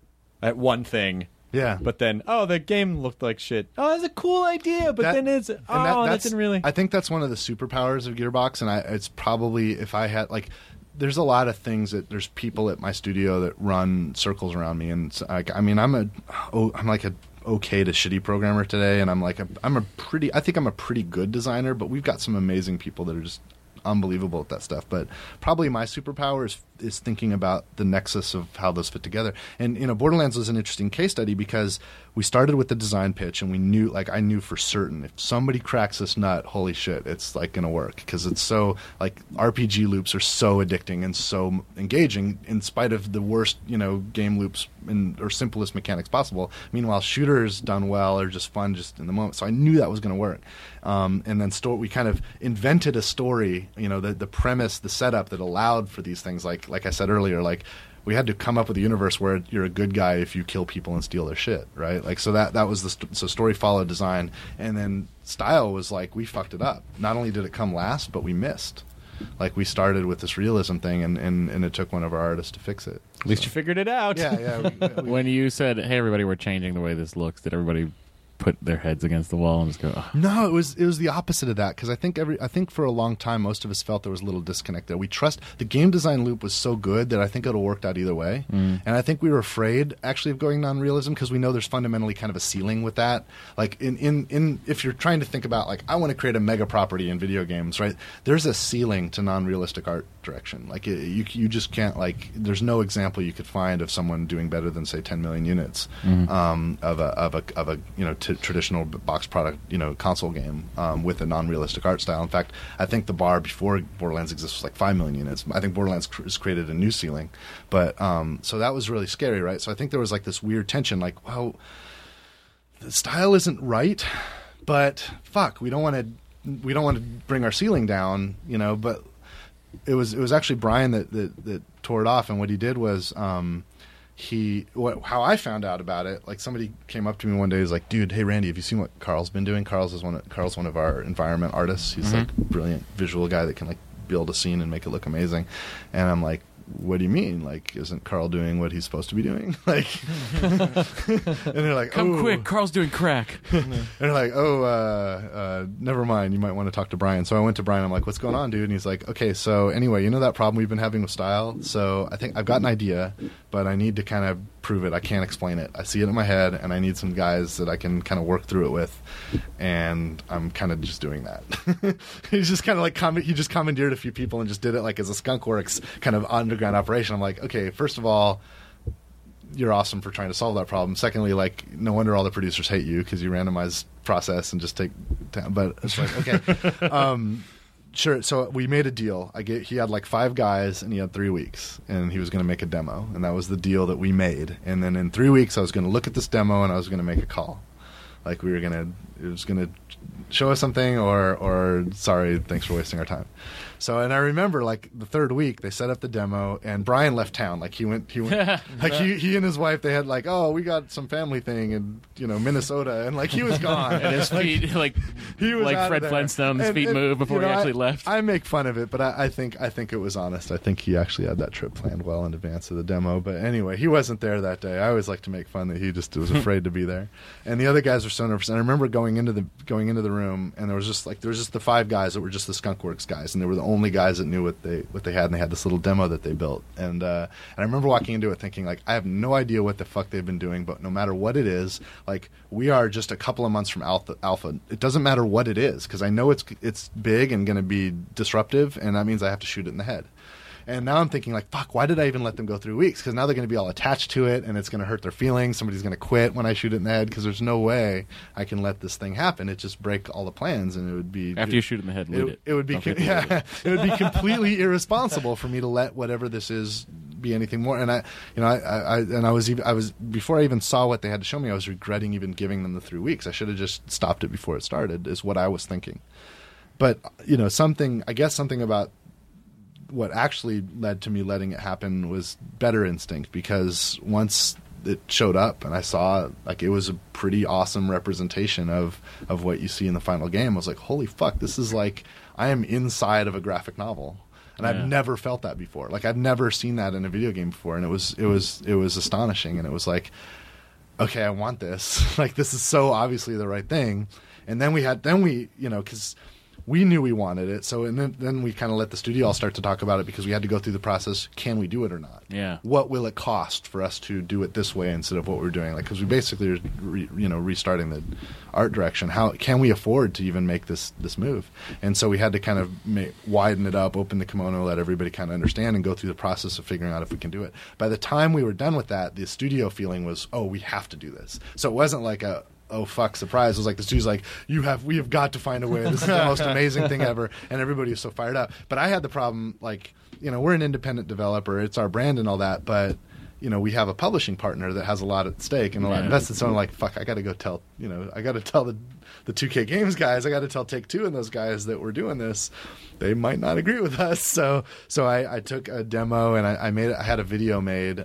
at one thing. Yeah. But then, the game looked like shit. Oh, that's a cool idea, but then that didn't really. I think that's one of the superpowers of Gearbox, and it's probably, if I had like, there's a lot of things that there's people at my studio that run circles around me, and it's like, I mean, I'm like a okay to shitty programmer today, and I think I'm a pretty good designer, but we've got some amazing people that are just unbelievable at that stuff. But probably my superpower is thinking about the nexus of how those fit together. And Borderlands was an interesting case study because we started with the design pitch, and we knew, like, I knew for certain if somebody cracks this nut, holy shit, it's like going to work, because it's so, like, RPG loops are so addicting and so engaging in spite of the worst game loops or simplest mechanics possible. Meanwhile, shooters done well are just fun just in the moment. So I knew that was going to work. And then we kind of invented a story, the premise, the setup that allowed for these things. Like I said earlier, like, we had to come up with a universe where you're a good guy if you kill people and steal their shit, right? Like, so that was so story followed design, and then style was like, we fucked it up. Not only did it come last, but we missed. Like, we started with this realism thing, and it took one of our artists to fix it. At least you figured it out. Yeah. When you said, "Hey, everybody, we're changing the way this looks," did everybody put their heads against the wall and just go, "Oh." No, it was the opposite of that, because I think for a long time most of us felt there was a little disconnect there. We trust the game design loop was so good that I think it would have worked out either way. And I think we were afraid actually of going non-realism because we know there's fundamentally kind of a ceiling with that. Like in if you're trying to think about, like, I want to create a mega property in video games, right? There's a ceiling to non-realistic art direction. Like, you just can't, like, there's no example you could find of someone doing better than, say, 10 million units of a traditional box product, console game with a non-realistic art style. In fact, I think the bar before Borderlands exists was like 5 million units. I think Borderlands has created a new ceiling, but so that was really scary, right? So I think there was like this weird tension, like, well, the style isn't right, but fuck, we don't want to bring our ceiling down, But it was actually Brian that tore it off, and what he did was. How I found out about it, like, somebody came up to me one day, was like, "Dude, hey Randy, have you seen what Carl's been doing?" Carl's one of our environment artists. He's like a brilliant visual guy that can, like, build a scene and make it look amazing. And I'm like, "What do you mean? Like, isn't Carl doing what he's supposed to be doing?" Like, and they're like, "Come quick, Carl's doing crack." And they're like, never mind. You might want to talk to Brian. So I went to Brian. I'm like, "What's going on, dude?" And he's like, "Okay, so anyway, that problem we've been having with style? So I think I've got an idea, but I need to kind of prove it. I can't explain it. I see it in my head, and I need some guys that I can kind of work through it with. And I'm kind of just doing that." He's just kind of like he just commandeered a few people and just did it like as a skunkworks kind of underground operation. I'm like, okay, first of all, you're awesome for trying to solve that problem. Secondly, like, no wonder all the producers hate you because you randomize process and just take. But it's like, okay. Sure. So we made a deal. He had like 5 guys, and he had 3 weeks, and he was going to make a demo, and that was the deal that we made. And then in 3 weeks, I was going to look at this demo, and I was going to make a call. Like, it was going to show us something, or sorry, thanks for wasting our time. So, and I remember, like, the 3rd week, they set up the demo, and Brian left town. Like, he went like, he and his wife, they had, like, oh, we got some family thing in, Minnesota, and, like, he was gone. And his feet, he was like Fred Flintstone, his feet moved before he actually left. I make fun of it, but I think it was honest. I think he actually had that trip planned well in advance of the demo. But anyway, he wasn't there that day. I always like to make fun that he just was afraid to be there. And the other guys were so nervous. And I remember going into the room, and there was just the 5 guys that were just the Skunkworks guys, and they were the only guys that knew what they had, and they had this little demo that they built. And I remember walking into it thinking, like, I have no idea what the fuck they've been doing, but no matter what it is, like, we are just a couple of months from alpha. It doesn't matter what it is, because I know it's big and going to be disruptive, and that means I have to shoot it in the head. And now I'm thinking, like, fuck, why did I even let them go 3 weeks? Because now they're going to be all attached to it, and it's going to hurt their feelings. Somebody's going to quit when I shoot it in the head, because there's no way I can let this thing happen. It just break all the plans, and it would be... After you shoot it in the head, loot it. It would be it would be completely irresponsible for me to let whatever this is be anything more. And I was before I even saw what they had to show me, I was regretting even giving them the 3 weeks. I should have just stopped it before it started, is what I was thinking. But something about what actually led to me letting it happen was better instinct, because once it showed up, and I saw like it was a pretty awesome representation of what you see in the final game. I was like, holy fuck, this is like I am inside of a graphic novel. And I've never felt that before. Like I've never seen that in a video game before, and it was astonishing. And it was like, okay, I want this. Like this is so obviously the right thing. And then we because we knew we wanted it. So and then we kind of let the studio all start to talk about it, because we had to go through the process. Can we do it or not? Yeah. What will it cost for us to do it this way instead of what we're doing? Like, because we basically are restarting the art direction. How can we afford to even make this move? And so we had to kind of widen it up, open the kimono, let everybody kind of understand, and go through the process of figuring out if we can do it. By the time we were done with that, the studio feeling was, oh, we have to do this. So it wasn't like a oh fuck surprise. It was like the studio's like, we have got to find a way. This is the most amazing thing ever, and everybody was so fired up. But I had the problem, like, we're an independent developer, it's our brand and all that, but we have a publishing partner that has a lot at stake and a lot invested. So I'm like, fuck, I got to go tell I got to tell the 2K Games guys, I got to tell Take-Two and those guys that we're doing this. They might not agree with us. So I took a demo and I had a video made.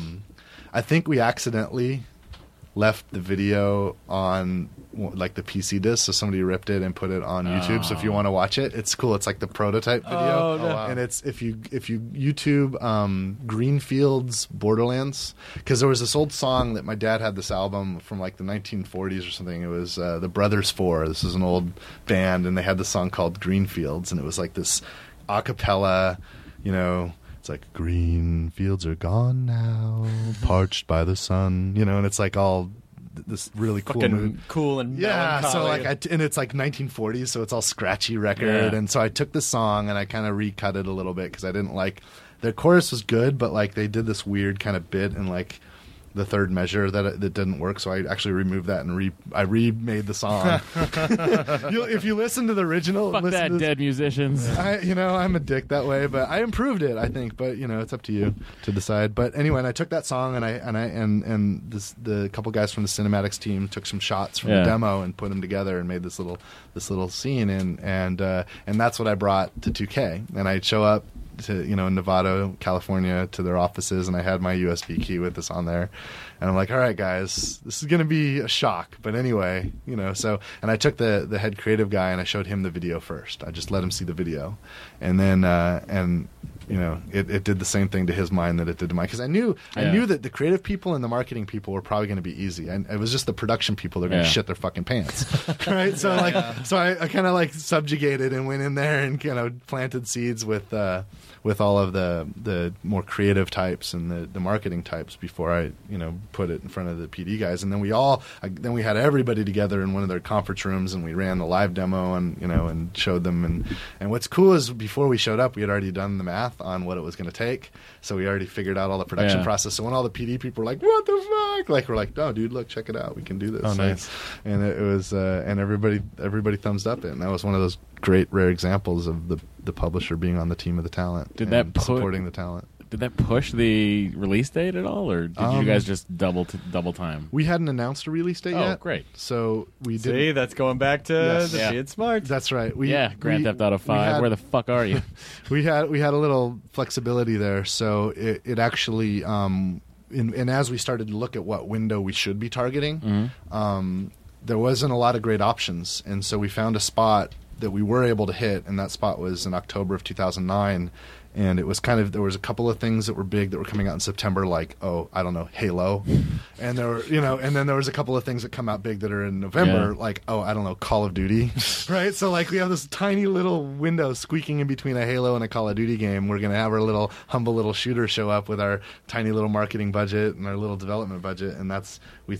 I think we accidentally left the video on like the PC disc, so somebody ripped it and put it on YouTube. So if you want to watch it, it's cool. It's like the prototype video. And it's if you YouTube Greenfields Borderlands, because there was this old song that my dad had, this album from like the 1940s or something. It was the Brothers Four. This is an old band, and they had this song called Greenfields, and it was like this a cappella, it's like, green fields are gone now, parched by the sun, and it's like all this really cool mood. Cool and melancholy. So like, and it's like 1940s, so it's all scratchy record. And so I took the song and I kind of recut it a little bit, because I didn't like, the chorus was good, but like they did this weird kind of bit in like the third measure that didn't work, so I actually removed that and I remade the song. If you listen to the original, fuck that, dead musicians. I'm a dick that way, but I improved it, I think. But it's up to you to decide. But anyway, and I took that song and the couple guys from the cinematics team took some shots from the demo and put them together and made this little scene, and that's what I brought to 2K. And I'd show up to in Nevada, California, to their offices, and I had my USB key with this on there, and I'm like, all right guys, this is gonna be a shock, but anyway, so, and I took the head creative guy and I showed him the video first. I just let him see the video, and then it did the same thing to his mind that it did to mine, because I knew that the creative people and the marketing people were probably going to be easy, and it was just the production people that are going to shit their fucking pants, right? So so I kind of like subjugated and went in there and planted seeds with all of the more creative types and the marketing types before I put it in front of the PD guys. And then we had everybody together in one of their conference rooms, and we ran the live demo and showed them. And what's cool is before we showed up, we had already done the math on what it was going to take, so we already figured out all the production process. So when all the PD people were like, what the fuck, like, we're like, oh dude, look, check it out, we can do this. Oh, nice. And it was and everybody thumbs up it, and that was one of those great rare examples of the publisher being on the team of the talent. Did that supporting the talent? Did that push the release date at all, or did you guys just double time? We hadn't announced a release date yet. Oh, great! So we did. See, that's going back to being smart. That's right. Grand Theft Auto 5. Where the fuck are you? we had a little flexibility there, so it actually, and as we started to look at what window we should be targeting, there wasn't a lot of great options, and so we found a spot that we were able to hit, and that spot was in October of 2009. And it was there was a couple of things that were big that were coming out in September, like, Halo. And there were, and then there was a couple of things that come out big that are in November, like, Call of Duty. Right? So, like, we have this tiny little window squeaking in between a Halo and a Call of Duty game. We're going to have our little humble little shooter show up with our tiny little marketing budget and our little development budget. And that's,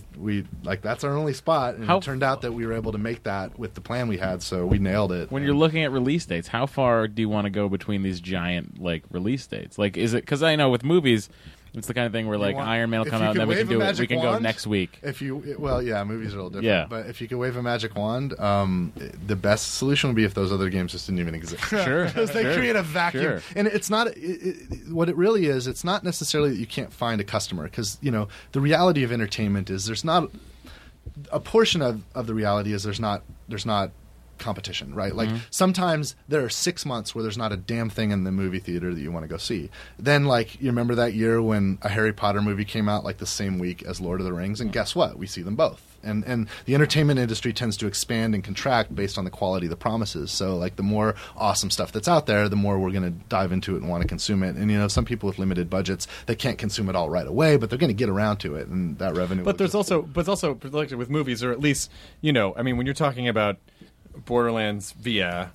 that's our only spot. And it turned out that we were able to make that with the plan we had, so we nailed it. When you're looking at release dates, how far do you want to go between these giant release dates? Like, is it, because I know with movies it's the kind of thing where Iron Man will come out and then we can go next week. Movies are a little different, but if you could wave a magic wand, the best solution would be if those other games just didn't even exist. Sure. Because they create a vacuum. And it's not what it really is, it's not necessarily that you can't find a customer, because the reality of entertainment is there's not a portion of the reality is there's not competition, right? Like sometimes there are 6 months where there's not a damn thing in the movie theater that you want to go see. Then like you remember that year when a Harry Potter movie came out like the same week as Lord of the Rings, and guess what? We see them both. And the entertainment industry tends to expand and contract based on the quality of the promises. So like the more awesome stuff that's out there, the more we're going to dive into it and want to consume it. And you know, some people with limited budgets, they can't consume it all right away, but they're going to get around to it, and that revenue. But there's also like with movies, or at least, you know, I mean, when you're talking about Borderlands via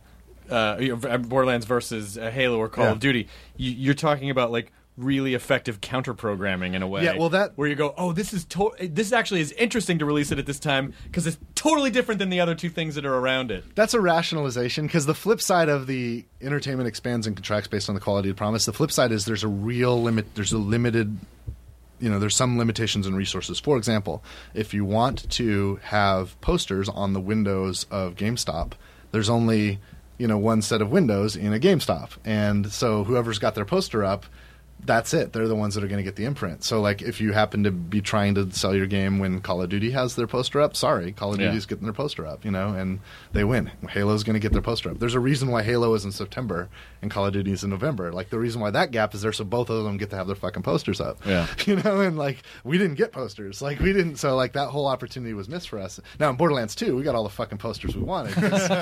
Borderlands versus Halo or Call of Duty, you're talking about like really effective counter programming in a way. Yeah, well, that where you go, oh, this actually is interesting to release it at this time because it's totally different than the other two things that are around it. That's a rationalization, because the flip side of the entertainment expands and contracts based on the quality of the promise. The flip side is there's a real limit. There's a limited. You know, there's some limitations in resources. For example, if you want to have posters on the windows of GameStop, there's only, you know, one set of windows in a GameStop, and so whoever's got their poster up, that's it. They're the ones that are going to get the imprint. So, like, if you happen to be trying to sell your game when Call of Duty has their poster up, sorry, Call of Duty's getting their poster up, you know, and they win. Halo's going to get their poster up. There's a reason why Halo is in September and Call of Duty is in November. Like, the reason why that gap is there, so both of them get to have their fucking posters up. Yeah. You know, and, like, we didn't get posters. Like, we didn't, so, like, that whole opportunity was missed for us. Now, in Borderlands 2, we got all the fucking posters we wanted.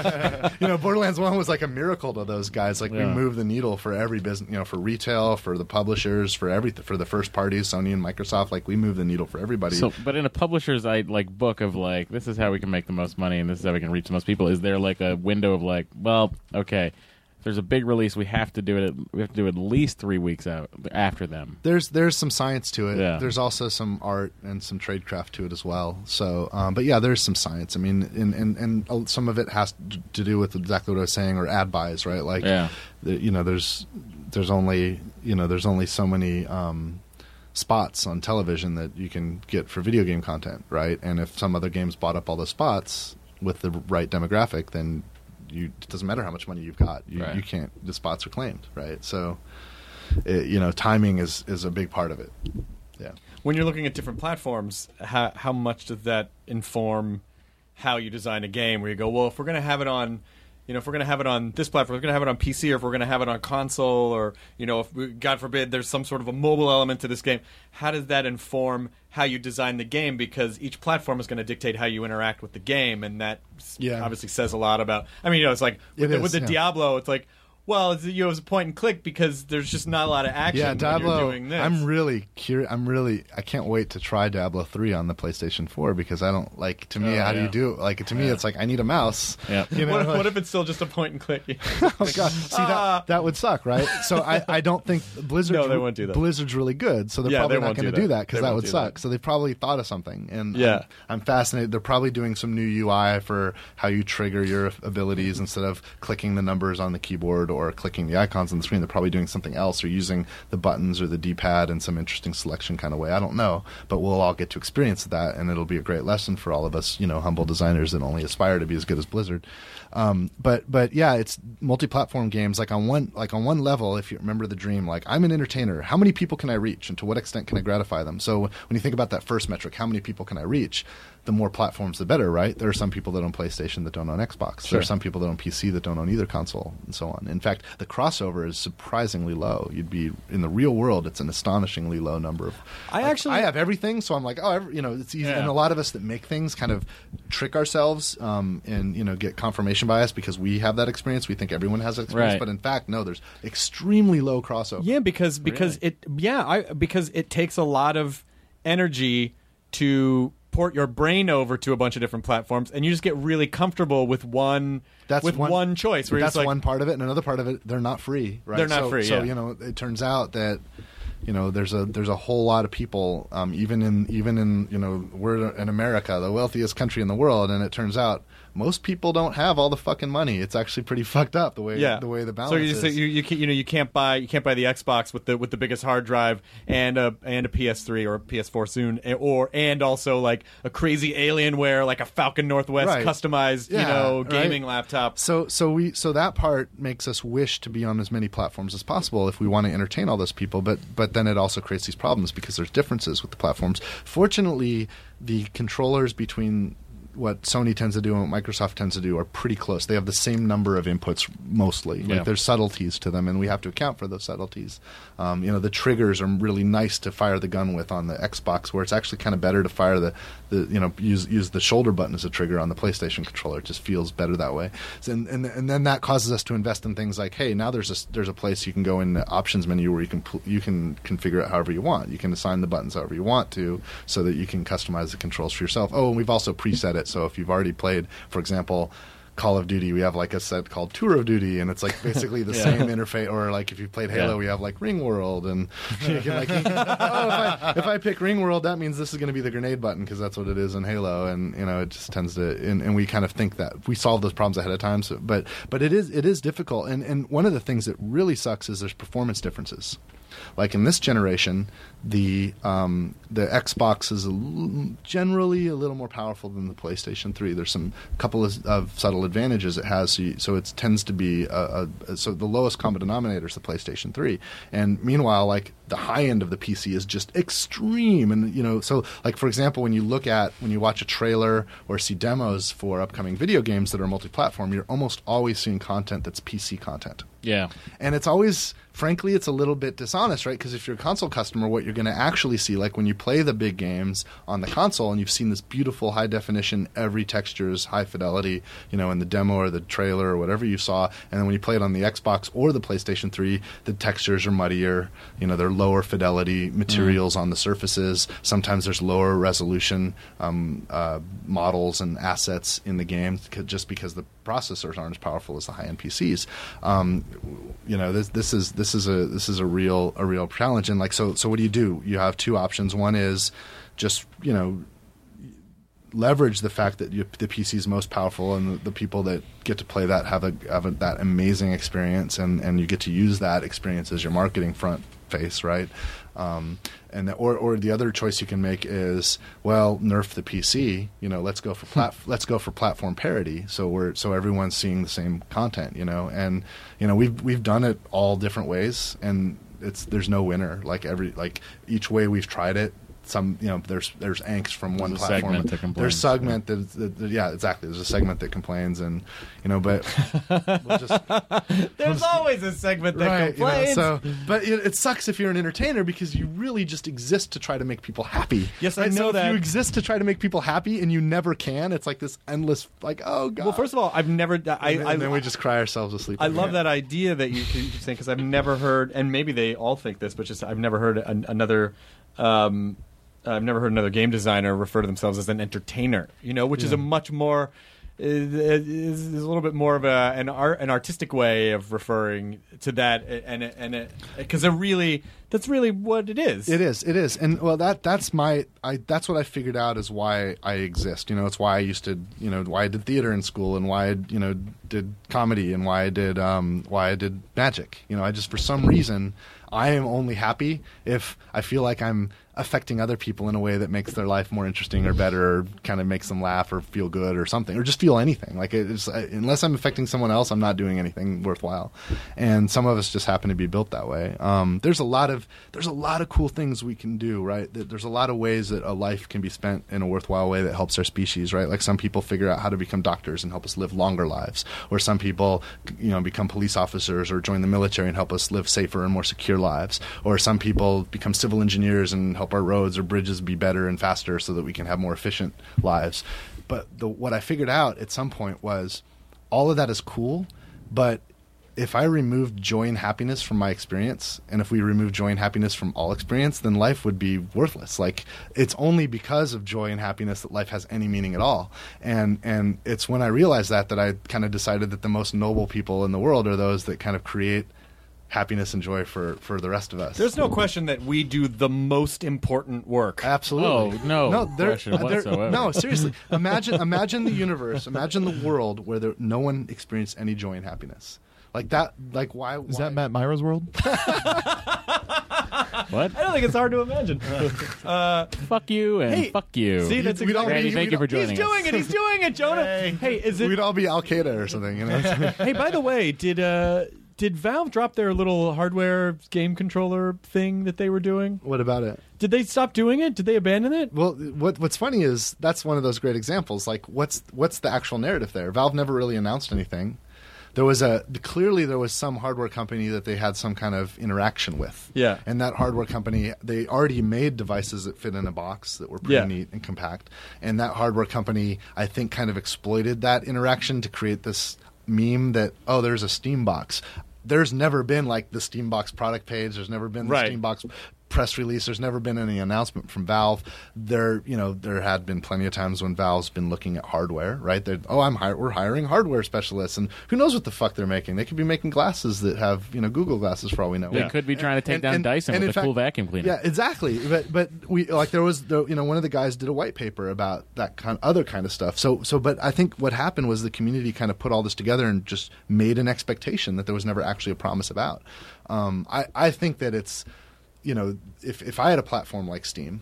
You know, Borderlands 1 was like a miracle to those guys. Like, we moved the needle for every business, you know, for retail, for the publishers, for everything, for the first parties, Sony and Microsoft. Like, we moved the needle for everybody. So, but in a publisher's book of like, this is how we can make the most money and this is how we can reach the most people, is there like a window of like, well, okay, if there's a big release, we have to do at least 3 weeks out after them. There's some science to it. Yeah. There's also some art and some tradecraft to it as well. So, but yeah, there's some science. I mean, and some of it has to do with exactly what I was saying, or ad buys, right? Like, you know, there's only so many spots on television that you can get for video game content, right? And if some other games bought up all the spots with the right demographic, then it doesn't matter how much money you've got. You can't. The spots are claimed, right? So, you know, timing is a big part of it. Yeah. When you're looking at different platforms, how much does that inform how you design a game? Where you go, well, if we're going to have it on, you know, if we're going to have it on this platform, if we're going to have it on PC, or if we're going to have it on console, or, you know, if God forbid there's some sort of a mobile element to this game, how does that inform how you design the game? Because each platform is going to dictate how you interact with the game, and that obviously says a lot about. I mean, you know, it's like with the Diablo, it's like, well, it's a point and click because there's just not a lot of action. Yeah, Diablo. When you're doing this. I'm really curious. I can't wait to try Diablo 3 on the PlayStation 4, because I don't like. To me, how do you do it? Like, to me, it's like I need a mouse. Yeah. You know, what if it's still just a point and click? Oh god, see that would suck, right? So I don't think Blizzard. No, they won't do that. Blizzard's really good, so they're probably not going to do that, because that would suck. So they've probably thought of something, and I'm fascinated. They're probably doing some new UI for how you trigger your abilities instead of clicking the numbers on the keyboard or clicking the icons on the screen. They're probably doing something else, or using the buttons or the D-pad in some interesting selection kind of way. I don't know, but we'll all get to experience that, and it'll be a great lesson for all of us, you know, humble designers that only aspire to be as good as Blizzard. But yeah, it's multi-platform games. Like on one level, if you remember the dream, like, I'm an entertainer. How many people can I reach, and to what extent can I gratify them? So when you think about that first metric, how many people can I reach? The more platforms, the better, right? There are some people that own PlayStation that don't own Xbox. Sure. There are some people that own PC that don't own either console, and so on. In fact, the crossover is surprisingly low. You'd be in the real world, it's an astonishingly low number of. I have everything, so I'm like, you know, it's easy. Yeah. And a lot of us that make things kind of trick ourselves, and you know, get confirmation bias because we have that experience. We think everyone has that experience, but in fact, no. There's extremely low crossover. Yeah, because it takes a lot of energy to port your brain over to a bunch of different platforms, and you just get really comfortable with one choice. Where that's like, one part of it, and another part of it, they're not free. Right? They're not free. So you know, it turns out that, you know, there's a whole lot of people, even in you know, we're in America, the wealthiest country in the world, and it turns out most people don't have all the fucking money. It's actually pretty fucked up the way the balance is. So you can't buy the Xbox with the biggest hard drive and a PS3 or a PS4 soon, and also like a crazy Alienware, like a Falcon Northwest customized gaming laptop. So that part makes us wish to be on as many platforms as possible if we want to entertain all those people, but then it also creates these problems because there's differences with the platforms. Fortunately, the controllers between Sony tends to do and what Microsoft tends to do are pretty close. They have the same number of inputs mostly. Yeah. Like there's subtleties to them, and we have to account for those subtleties. The triggers are really nice to fire the gun with on the Xbox, where it's actually kind of better to fire use the shoulder button as a trigger on the PlayStation controller. It just feels better that way. And then that causes us to invest in things like, hey, now there's a place you can go in the options menu where you can configure it however you want. You can assign the buttons however you want to, so that you can customize the controls for yourself. Oh, and we've also preset it, so if you've already played, for example, Call of Duty, we have like a set called Tour of Duty, and it's like basically the same interface. Or like if you played Halo, we have like Ring World, and you can if I pick Ring World, that means this is going to be the grenade button because that's what it is in Halo, and it just tends to. And we kind of think that we solve those problems ahead of time. So, but it is difficult, and one of the things that really sucks is there's performance differences. Like in this generation, the Xbox is generally a little more powerful than the PlayStation 3. There's some couple of subtle advantages it has. So it tends to be so the lowest common denominator is the PlayStation 3. And meanwhile, like the high end of the PC is just extreme. And so like for example, when you watch a trailer or see demos for upcoming video games that are multi-platform, you're almost always seeing content that's PC content. Yeah. And it's always, frankly, it's a little bit dishonest, right? Because if you're a console customer, what you're going to actually see, like when you play the big games on the console and you've seen this beautiful high definition, every texture is high fidelity, in the demo or the trailer or whatever you saw. And then when you play it on the Xbox or the PlayStation 3, the textures are muddier. They're lower fidelity materials on the surfaces. Sometimes there's lower resolution models and assets in the game just because the processors aren't as powerful as the high-end PCs. This is a real challenge. And so what do? You have two options. One is just leverage the fact that the PC is most powerful, and the people that get to play that have that amazing experience, and you get to use that experience as your marketing front face, right? Or the other choice you can make is, well, nerf the PC. Let's go for platform parity. So everyone's seeing the same content. And we've done it all different ways, and there's no winner. Like each way we've tried it. There's angst from one platform. Segment that complains. There's segment yeah, exactly. There's a segment that complains, and but we'll just, there's always a segment that complains. But it sucks if you're an entertainer because you really just exist to try to make people happy. Yes, right? I know so that. If you exist to try to make people happy and you never can, it's like this endless oh god. Well, first of all, I've never. And then we just cry ourselves asleep. I love that idea that you keep saying, because I've never heard, and maybe they all think this, but just I've never heard another. I've never heard another game designer refer to themselves as an entertainer, which is a much more is a little bit more of an artistic way of referring to that, and because that's really what it is. It is, and well, that's what I figured out is why I exist. It's why I used to, why I did theater in school, and why I, did comedy, and why I did magic. I just, for some reason, I am only happy if I feel like I'm affecting other people in a way that makes their life more interesting or better, or kind of makes them laugh or feel good or something, or just feel anything. Like unless I'm affecting someone else, I'm not doing anything worthwhile. And some of us just happen to be built that way. There's a lot of cool things we can do, right? There's a lot of ways that a life can be spent in a worthwhile way that helps our species, right? Like some people figure out how to become doctors and help us live longer lives, or some people, become police officers or join the military and help us live safer and more secure lives, or some people become civil engineers and help our roads or bridges be better and faster so that we can have more efficient lives. But what I figured out at some point was all of that is cool, but if I removed joy and happiness from my experience, and if we remove joy and happiness from all experience, then life would be worthless. Like, it's only because of joy and happiness that life has any meaning at all. And it's when I realized that I kind of decided that the most noble people in the world are those that kind of create happiness and joy for the rest of us. There's no question that we do the most important work. Absolutely. Oh, no question whatsoever. No, seriously. Imagine the universe. Imagine the world where no one experienced any joy and happiness. Like that. Like why? Is that Matt Myra's world? What? I don't think it's hard to imagine. Fuck you and fuck you. See, that's Randy, exactly. thank you for joining He's us. doing it. He's doing it, Jonah. Hey, is it? We'd all be Al Qaeda or something, Hey, by the way, Did Valve drop their little hardware game controller thing that they were doing? What about it? Did they stop doing it? Did they abandon it? Well, what's funny is that's one of those great examples. Like, what's the actual narrative there? Valve never really announced anything. Clearly there was some hardware company that they had some kind of interaction with. Yeah. And that hardware company, they already made devices that fit in a box that were pretty neat and compact. And that hardware company, I think, kind of exploited that interaction to create this meme that, oh, there's a Steam box. There's never been like the Steam box product page. There's never been the Steam box press release. There's never been any announcement from Valve. There had been plenty of times when Valve's been looking at hardware, right? We're hiring hardware specialists, and who knows what the fuck they're making? They could be making glasses that have Google glasses for all we know. They could be trying to take down Dyson with a cool vacuum cleaner. Yeah, exactly. But we there was one of the guys did a white paper about that other kind of stuff. But I think what happened was the community kind of put all this together and just made an expectation that there was never actually a promise about. I think that it's. If I had a platform like Steam,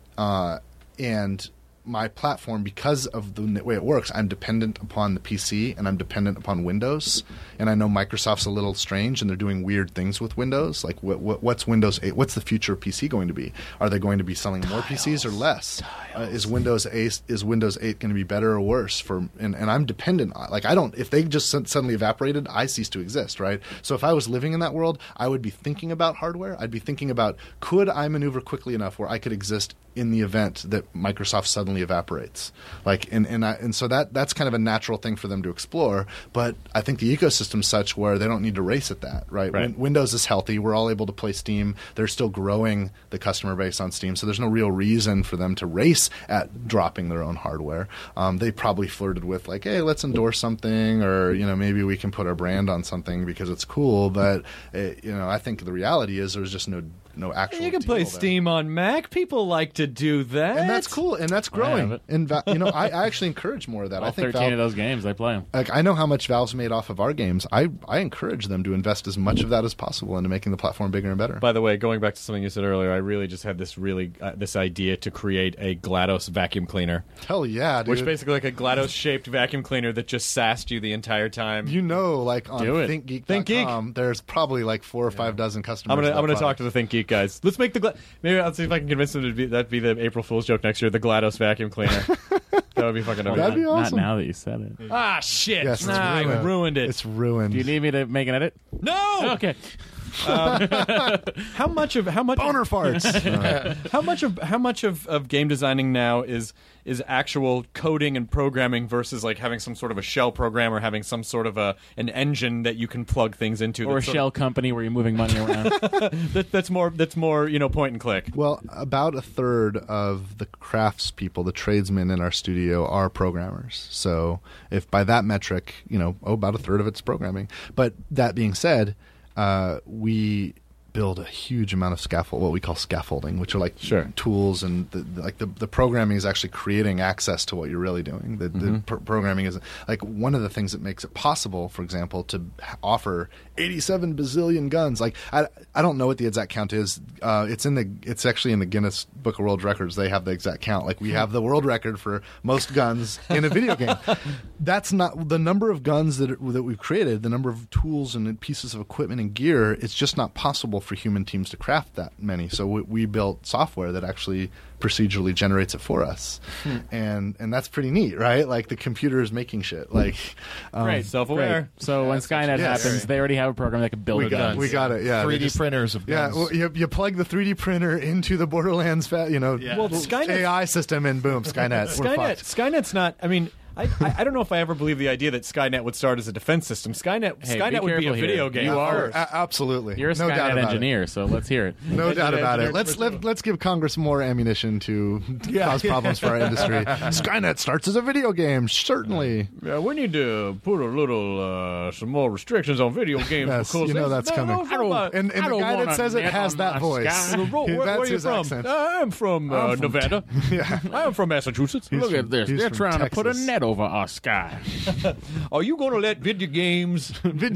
and my platform, because of the way it works, I'm dependent upon the PC and I'm dependent upon Windows. And I know Microsoft's a little strange and they're doing weird things with Windows. Like, what's Windows 8? What's the future of PC going to be? Are they going to be selling more PCs or less? Is Windows 8 going to be better or worse? And I'm dependent on, if they just suddenly evaporated, I cease to exist, right? So if I was living in that world, I would be thinking about hardware. I'd be thinking about, could I maneuver quickly enough where I could exist in the event that Microsoft suddenly evaporates? So that's kind of a natural thing for them to explore. But I think the ecosystem's such where they don't need to race at that, right? Windows is healthy. We're all able to play Steam. They're still growing the customer base on Steam, so there's no real reason for them to race at dropping their own hardware. They probably flirted with like, hey, let's endorse something, or maybe we can put our brand on something because it's cool. But I think the reality is there's just no actual. You can play there. Steam on Mac. People like to do that, and that's cool, and that's growing. And I actually encourage more of that. All I think 13 of those games, I play them. Like, I know how much Valve's made off of our games. I encourage them to invest as much of that as possible into making the platform bigger and better. By the way, going back to something you said earlier, I really just had this this idea to create a GLaDOS vacuum cleaner. Hell yeah, dude. Which basically like a GLaDOS-shaped vacuum cleaner that just sassed you the entire time. Like on ThinkGeek.com, there's probably like 4 or 5 dozen customers. I'm gonna talk to the ThinkGeek guys. Let's make maybe I'll see if I can convince them to that'd be the April Fool's joke next year. The GLaDOS vacuum cleaner. That would be fucking amazing. That'd be awesome. Not now that you said it. Ah, shit! Yes, I ruined it. It's ruined. Do you need me to make an edit? No. Okay. How much boner farts? how much of game designing now is actual coding and programming versus like having some sort of a shell program or having some sort of an engine that you can plug things into, or a shell company where you're moving money around? that's more point and click. Well, about a third of the craftspeople, the tradesmen in our studio, are programmers. So if by that metric, about a third of it's programming. But that being said, we build a huge amount of what we call scaffolding, which are like tools, and the programming is actually creating access to what you're really doing. The programming is like one of the things that makes it possible, for example, to offer 87 bazillion guns. Like I don't know what the exact count is. It's actually in the Guinness Book of World Records. They have the exact count. Like we have the world record for most guns in a video game. That's not the number of guns that we've created. The number of tools and pieces of equipment and gear. It's just not possible for human teams to craft that many. So we built software that actually procedurally generates it for us, and that's pretty neat, right? Like the computer is making shit. Like, right, self-aware. Right. So when Skynet happens, they already have a program that can build guns. We got it. Yeah, 3D printers of guns. Yeah, well, you plug the 3D printer into the Borderlands, Skynet AI system, and boom, Skynet. Skynet's not. I mean, I don't know if I ever believed the idea that Skynet would start as a defense system. Skynet would be a video game. You are absolutely. You're a Skynet engineer, so let's hear it. No doubt about it. Let's give Congress more ammunition to cause problems for our industry. Skynet starts as a video game, certainly. Yeah, we need to put a little some more restrictions on video games. Yes, because that's coming. And the guy that says it has that voice. Where are you from? Accent. I'm from Nevada. Yeah, I'm from Massachusetts. Look at this. They're trying to put a net over our sky. Are you going to let video games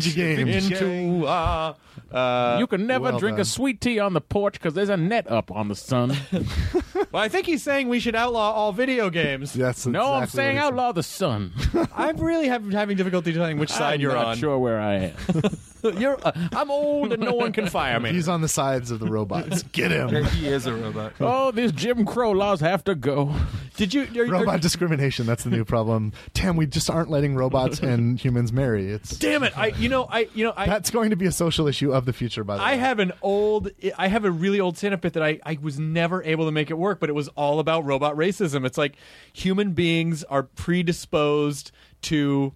into you can never drink a sweet tea on the porch because there's a net up on the sun. Well, I think he's saying we should outlaw all video games. Yes, no, I'm saying outlaw the sun. I'm really having difficulty telling which side you're on. I'm not sure where I am. I'm old and no one can fire me. He's on the sides of the robots. Get him. He is a robot. Oh, these Jim Crow laws have to go. Did you Robot discrimination. That's the new problem. Tim, we just aren't letting robots and humans marry. It's Damn it! that's going to be a social issue of the future. By the way, I have a really old stand-up bit that I was never able to make it work, but it was all about robot racism. It's like human beings are predisposed to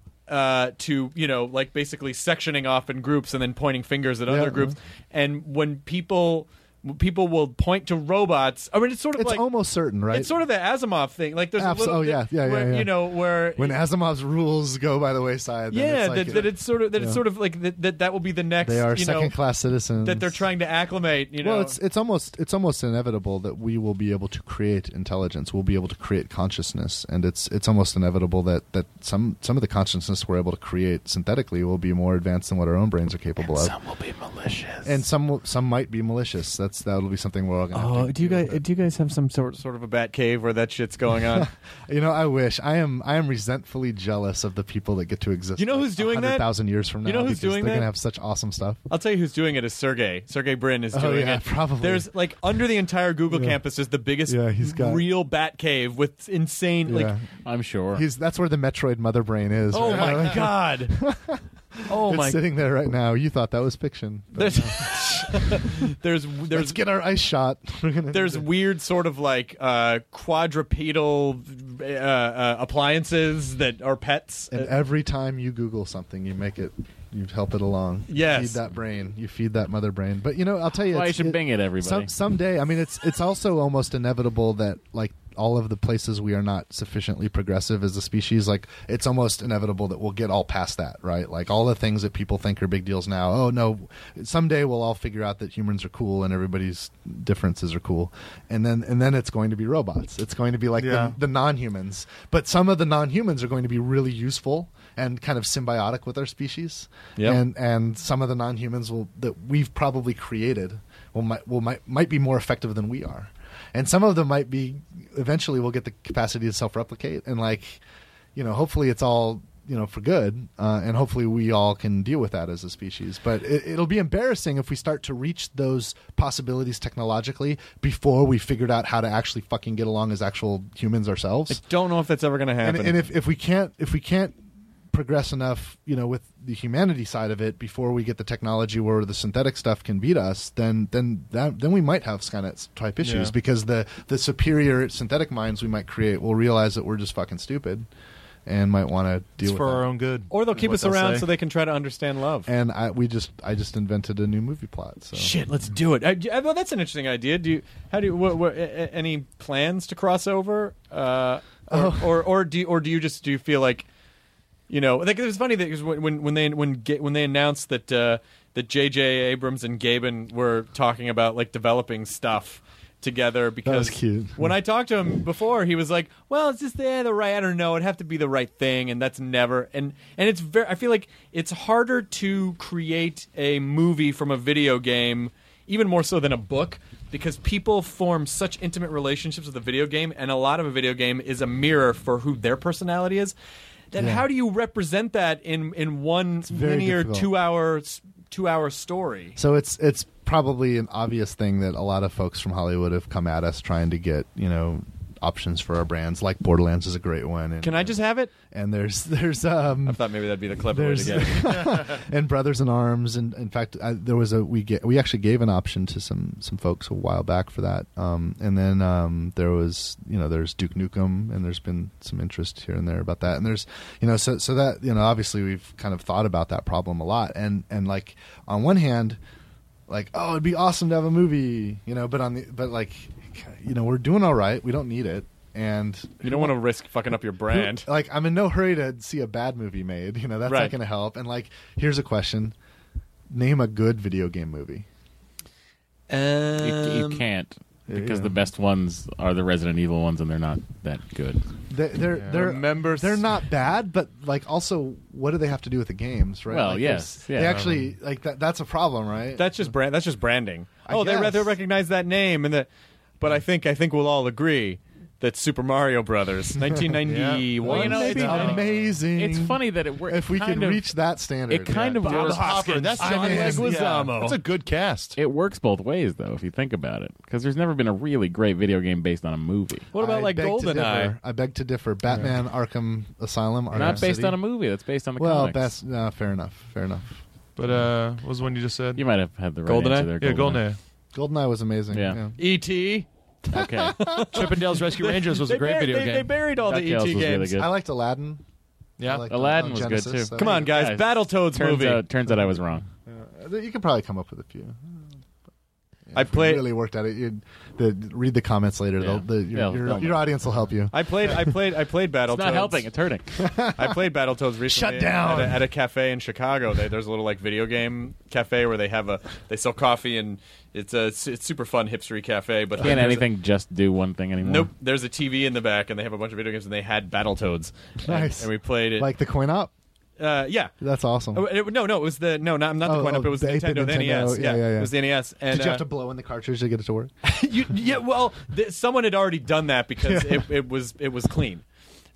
like basically sectioning off in groups and then pointing fingers at other groups, and when people will point to robots. I mean, it's sort of like almost certain, right? It's sort of the Asimov thing. Like there's a little yeah. You know, where when Asimov's rules go by the wayside, then it's sort of like that will be the next. They are second-class citizens that they're trying to acclimate. You know, well, it's almost inevitable that we will be able to create intelligence. We'll be able to create consciousness, and it's almost inevitable that some of the consciousness we're able to create synthetically will be more advanced than what our own brains are capable of. Some will be malicious, and some might be malicious. That'll be something we're all going to have to do you guys have some sort of a bat cave where that shit's going on? I wish. I am resentfully jealous of the people that get to exist. You know who's doing that? 100,000 years from now. You know who's doing that? They're going to have such awesome stuff. I'll tell you who's doing it is Sergey. Sergey Brin is doing it. Probably. There's like under the entire Google campus is the biggest he's got real bat cave with insane like I'm sure. That's where the Metroid Mother Brain is. Oh right? my god. It's sitting there right now. You thought that was fiction. There's Let's get our ice shot. There's weird sort of like quadrupedal appliances that are pets. And every time you Google something, you help it along. Yes. You feed that brain. You feed that mother brain. But I'll tell you, you should Bing it, everybody. Someday, I mean, it's also almost inevitable that like all of the places we are not sufficiently progressive as a species, like it's almost inevitable that we'll get all past that, right? Like all the things that people think are big deals now. Oh no, someday we'll all figure out that humans are cool and everybody's differences are cool, and then it's going to be robots. It's going to be like the non-humans, but some of the non-humans are going to be really useful and kind of symbiotic with our species, and some of the non-humans that we've probably created might be more effective than we are. And some of them might be, eventually we'll get the capacity to self-replicate. And hopefully it's all, for good. And hopefully we all can deal with that as a species. But it'll be embarrassing if we start to reach those possibilities technologically before we figured out how to actually fucking get along as actual humans ourselves. I don't know if that's ever going to happen. And if we can't progress enough, with the humanity side of it before we get the technology where the synthetic stuff can beat us, then we might have Skynet type issues because the superior synthetic minds we might create will realize that we're just fucking stupid and might want to deal with for that. our own good, or they'll keep us around so they can try to understand love. And I just invented a new movie plot. So. Shit, let's do it. Well, that's an interesting idea. Any plans to cross over, or do you feel like? Like it was funny that when they announced that J.J. Abrams and Gaben were talking about like developing stuff together, because that was cute. When I talked to him before, he was like, "Well, it's just the right. I don't know. It'd have to be the right thing, and that's never." And it's very. I feel like it's harder to create a movie from a video game, even more so than a book, because people form such intimate relationships with a video game, and a lot of a video game is a mirror for who their personality is. Then how do you represent that in one linear difficult. 2-hour story? So it's probably an obvious thing that a lot of folks from Hollywood have come at us trying to get options for our brands. Like Borderlands is a great one. And, can I just have it? And there's I thought maybe that'd be the clever way to get it. And Brothers in Arms, and in fact, there was we actually gave an option to some folks a while back for that. And then there was there's Duke Nukem, and there's been some interest here and there about that. And there's so that obviously we've kind of thought about that problem a lot. And like on one hand, like it'd be awesome to have a movie, we're doing all right. We don't need it. And you don't want to risk fucking up your brand. Like, I'm in no hurry to see a bad movie made. That's not going to help. And like, here's a question: name a good video game movie. You can't, because the best ones are the Resident Evil ones, and they're not that good. They're not bad, but like, also, what do they have to do with the games, right? Well, like, yes, they actually like that. That's a problem, right? That's just branding. I guess. They recognize that name, but I think we'll all agree That's Super Mario Brothers, 1991. Well, you know, maybe? it's amazing. It's funny that it works. If we could reach that standard, it kind of works. That's John Leguizamo. That's a good cast. It works both ways, though, if you think about it, because there's never been a really great video game based on a movie. What about like beg to GoldenEye? differ. I beg to differ. Batman: Arkham Asylum. Arkham Not based City. on a movie. That's based on the Well, comics. fair enough. Fair enough. But what was the one you just said? You might have had the right GoldenEye? answer there. Yeah, GoldenEye. GoldenEye was amazing. Yeah. E.T. Okay. Chippendales Rescue Rangers was a great video game. They buried all the DuckTales E.T. was really games. good. I liked Aladdin. Yeah. I liked Aladdin was good, Genesis. too. Come on, guys. Guys, Battletoads movie. Turns out I was wrong. You could probably come up with a few. I If we played. really worked at it. Read the comments later. Yeah. Your audience will help you. I played Battletoads. It's not helping. It's hurting. I played Battletoads recently. Shut down. at a cafe in Chicago. There's a little like video game cafe where they sell coffee, and it's super fun hipstery cafe. But Can't there's anything just do one thing anymore? Nope. There's a TV in the back, and they have a bunch of video games, and they had Battletoads. Nice. And we played it. Like the coin op. Yeah. That's awesome. No, it was the not the coin-op. It was the 8-bit Nintendo, the NES. Yeah. It was the NES. And, Did you have to blow in the cartridge to get it to work? someone had already done that because it was clean.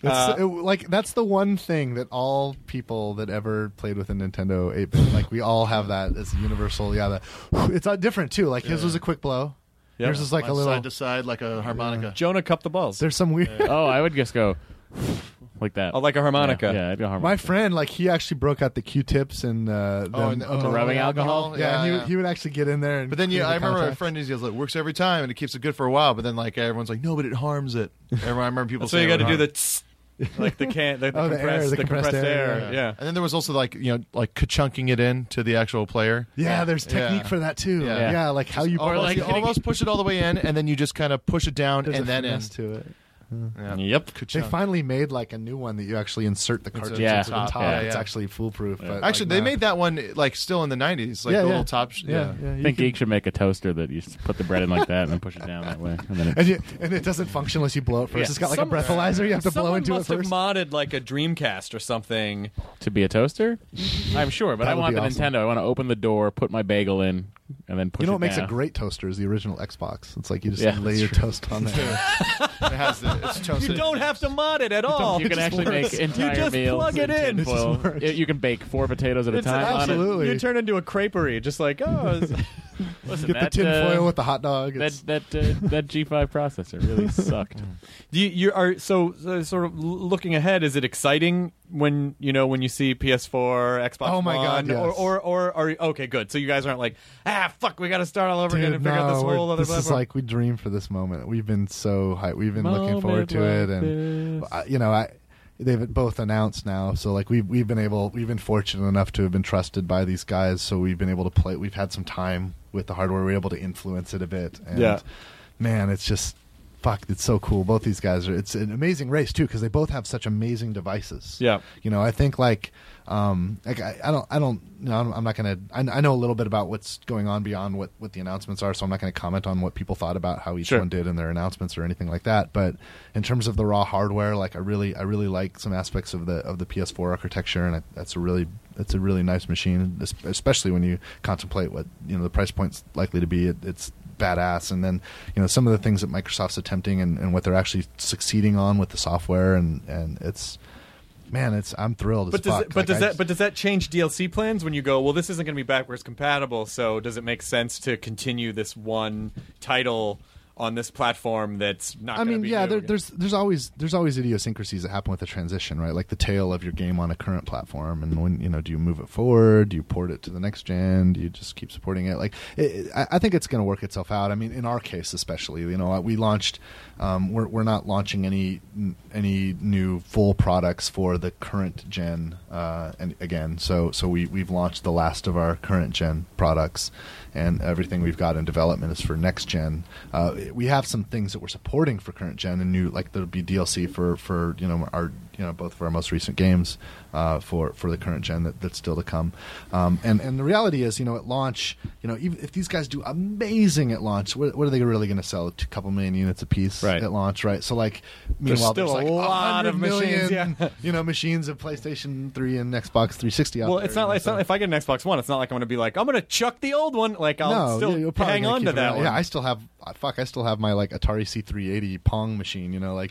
That's the one thing that all people that ever played with a Nintendo 8-bit, like we all have that as a universal. Yeah, it's different too. Like his was a quick blow. Yep. Yours is like a little side to side, like a harmonica. Jonah cupped the balls. There's some weird. Oh, I would just go like that. Oh, like a harmonica. Yeah, I'd go harmonica. My friend, like he actually broke out the Q-tips and the rubbing alcohol? Yeah, Yeah. he would actually get in there. And But then do the I remember a contact. friend who's like, works every time and it keeps it good for a while. But then like everyone's like, no, but it harms it. I remember people So saying you got to it do would the tss, like the Oh, the air, the compressed air, Yeah. harm. And then there was also like like ka-chunking it in to the actual player. Yeah, there's technique Yeah. for that too. Yeah. Yeah, like how you Or like you almost push it all the way in, and then you just kind of push it down there's and a then in. finesse to it. Yeah. Yep. They Ka-chunk. finally made like a new one that you actually insert the cartridge Yeah. into the top. Yeah, It's yeah. actually foolproof. But Actually, like, they nah. made that one like still in the 90s, like Yeah, the yeah. little top. Yeah, I you think can- Geek should make a toaster that you just put the bread in like that and then push it down that way. And then and it doesn't function unless you blow it first. Yeah. It's got like a breathalyzer. You have to blow Someone into it must have first. modded like a Dreamcast or something. to be a toaster? I'm sure, but That I would want be the awesome. Nintendo. I want to open the door, put my bagel in, and then push You know it what makes down. a great toaster is the original Xbox. It's like you just Yeah, lay that's your true. toast on there. It has it's toasted. You don't have to mod it at all. You can actually make entire You just meals plug it in. tinfoil. You can bake 4 potatoes at a time. on it. absolutely. You turn into a creperie, just like Listen, Get the that, tin foil with the hot dog. that It's- that G5 processor really sucked. You are so sort of looking ahead. Is it exciting when you see PS4, Xbox Oh my One, God, yes. or are you, okay, good. So you guys aren't like fuck, we got to start all over again Dude, and figure out this whole other this is platform. like we dream for this moment. We've been so hyped. We've been looking forward to it, and they've both announced now. So like we've been fortunate enough to have been trusted by these guys. So we've been able to play. We've had some time with the hardware. We're able to influence it a bit. And Yeah. man, it's just. Fuck, it's so cool. Both these guys it's an amazing race too because they both have such amazing devices. Yeah. I think like I'm not gonna. I know a little bit about what's going on beyond what the announcements are, so I'm not going to comment on what people thought about how each Sure. one did in their announcements or anything like that. But in terms of the raw hardware, like I really like some aspects of the PS4 architecture, and it's a really nice machine, especially when you contemplate what the price point's likely to be. It's badass, and then some of the things that Microsoft's attempting and what they're actually succeeding on with the software, and it's. Man, I'm thrilled. But as does fuck. it, but Like, does that change DLC plans when you go? Well, this isn't going to be backwards compatible. So does it make sense to continue this one title on this platform that's not? I mean, be yeah, new? there's always idiosyncrasies that happen with the transition, right? Like the tail of your game on a current platform, and when do you move it forward? Do you port it to the next gen? Do you just keep supporting it? Like, I think it's going to work itself out. I mean, in our case, especially, we launched. We're not launching any new full products for the current gen, and again, so we've launched the last of our current gen products, and everything we've got in development is for next gen. We have some things that we're supporting for current gen and new, like there'll be DLC for our both of our most recent games, for the current gen that's still to come. And the reality is, at launch, even if these guys do amazing at launch, what are they really going to sell? A couple million units a piece at launch, right? So meanwhile, there's still a lot of machines, machines of PlayStation 3 and Xbox 360 out there. Well, it's not like if I get an Xbox One, it's not like I'm going to be like, I'm going to chuck the old one. Like I'll still hang on to that one. Yeah, I still have my Atari C380 Pong machine.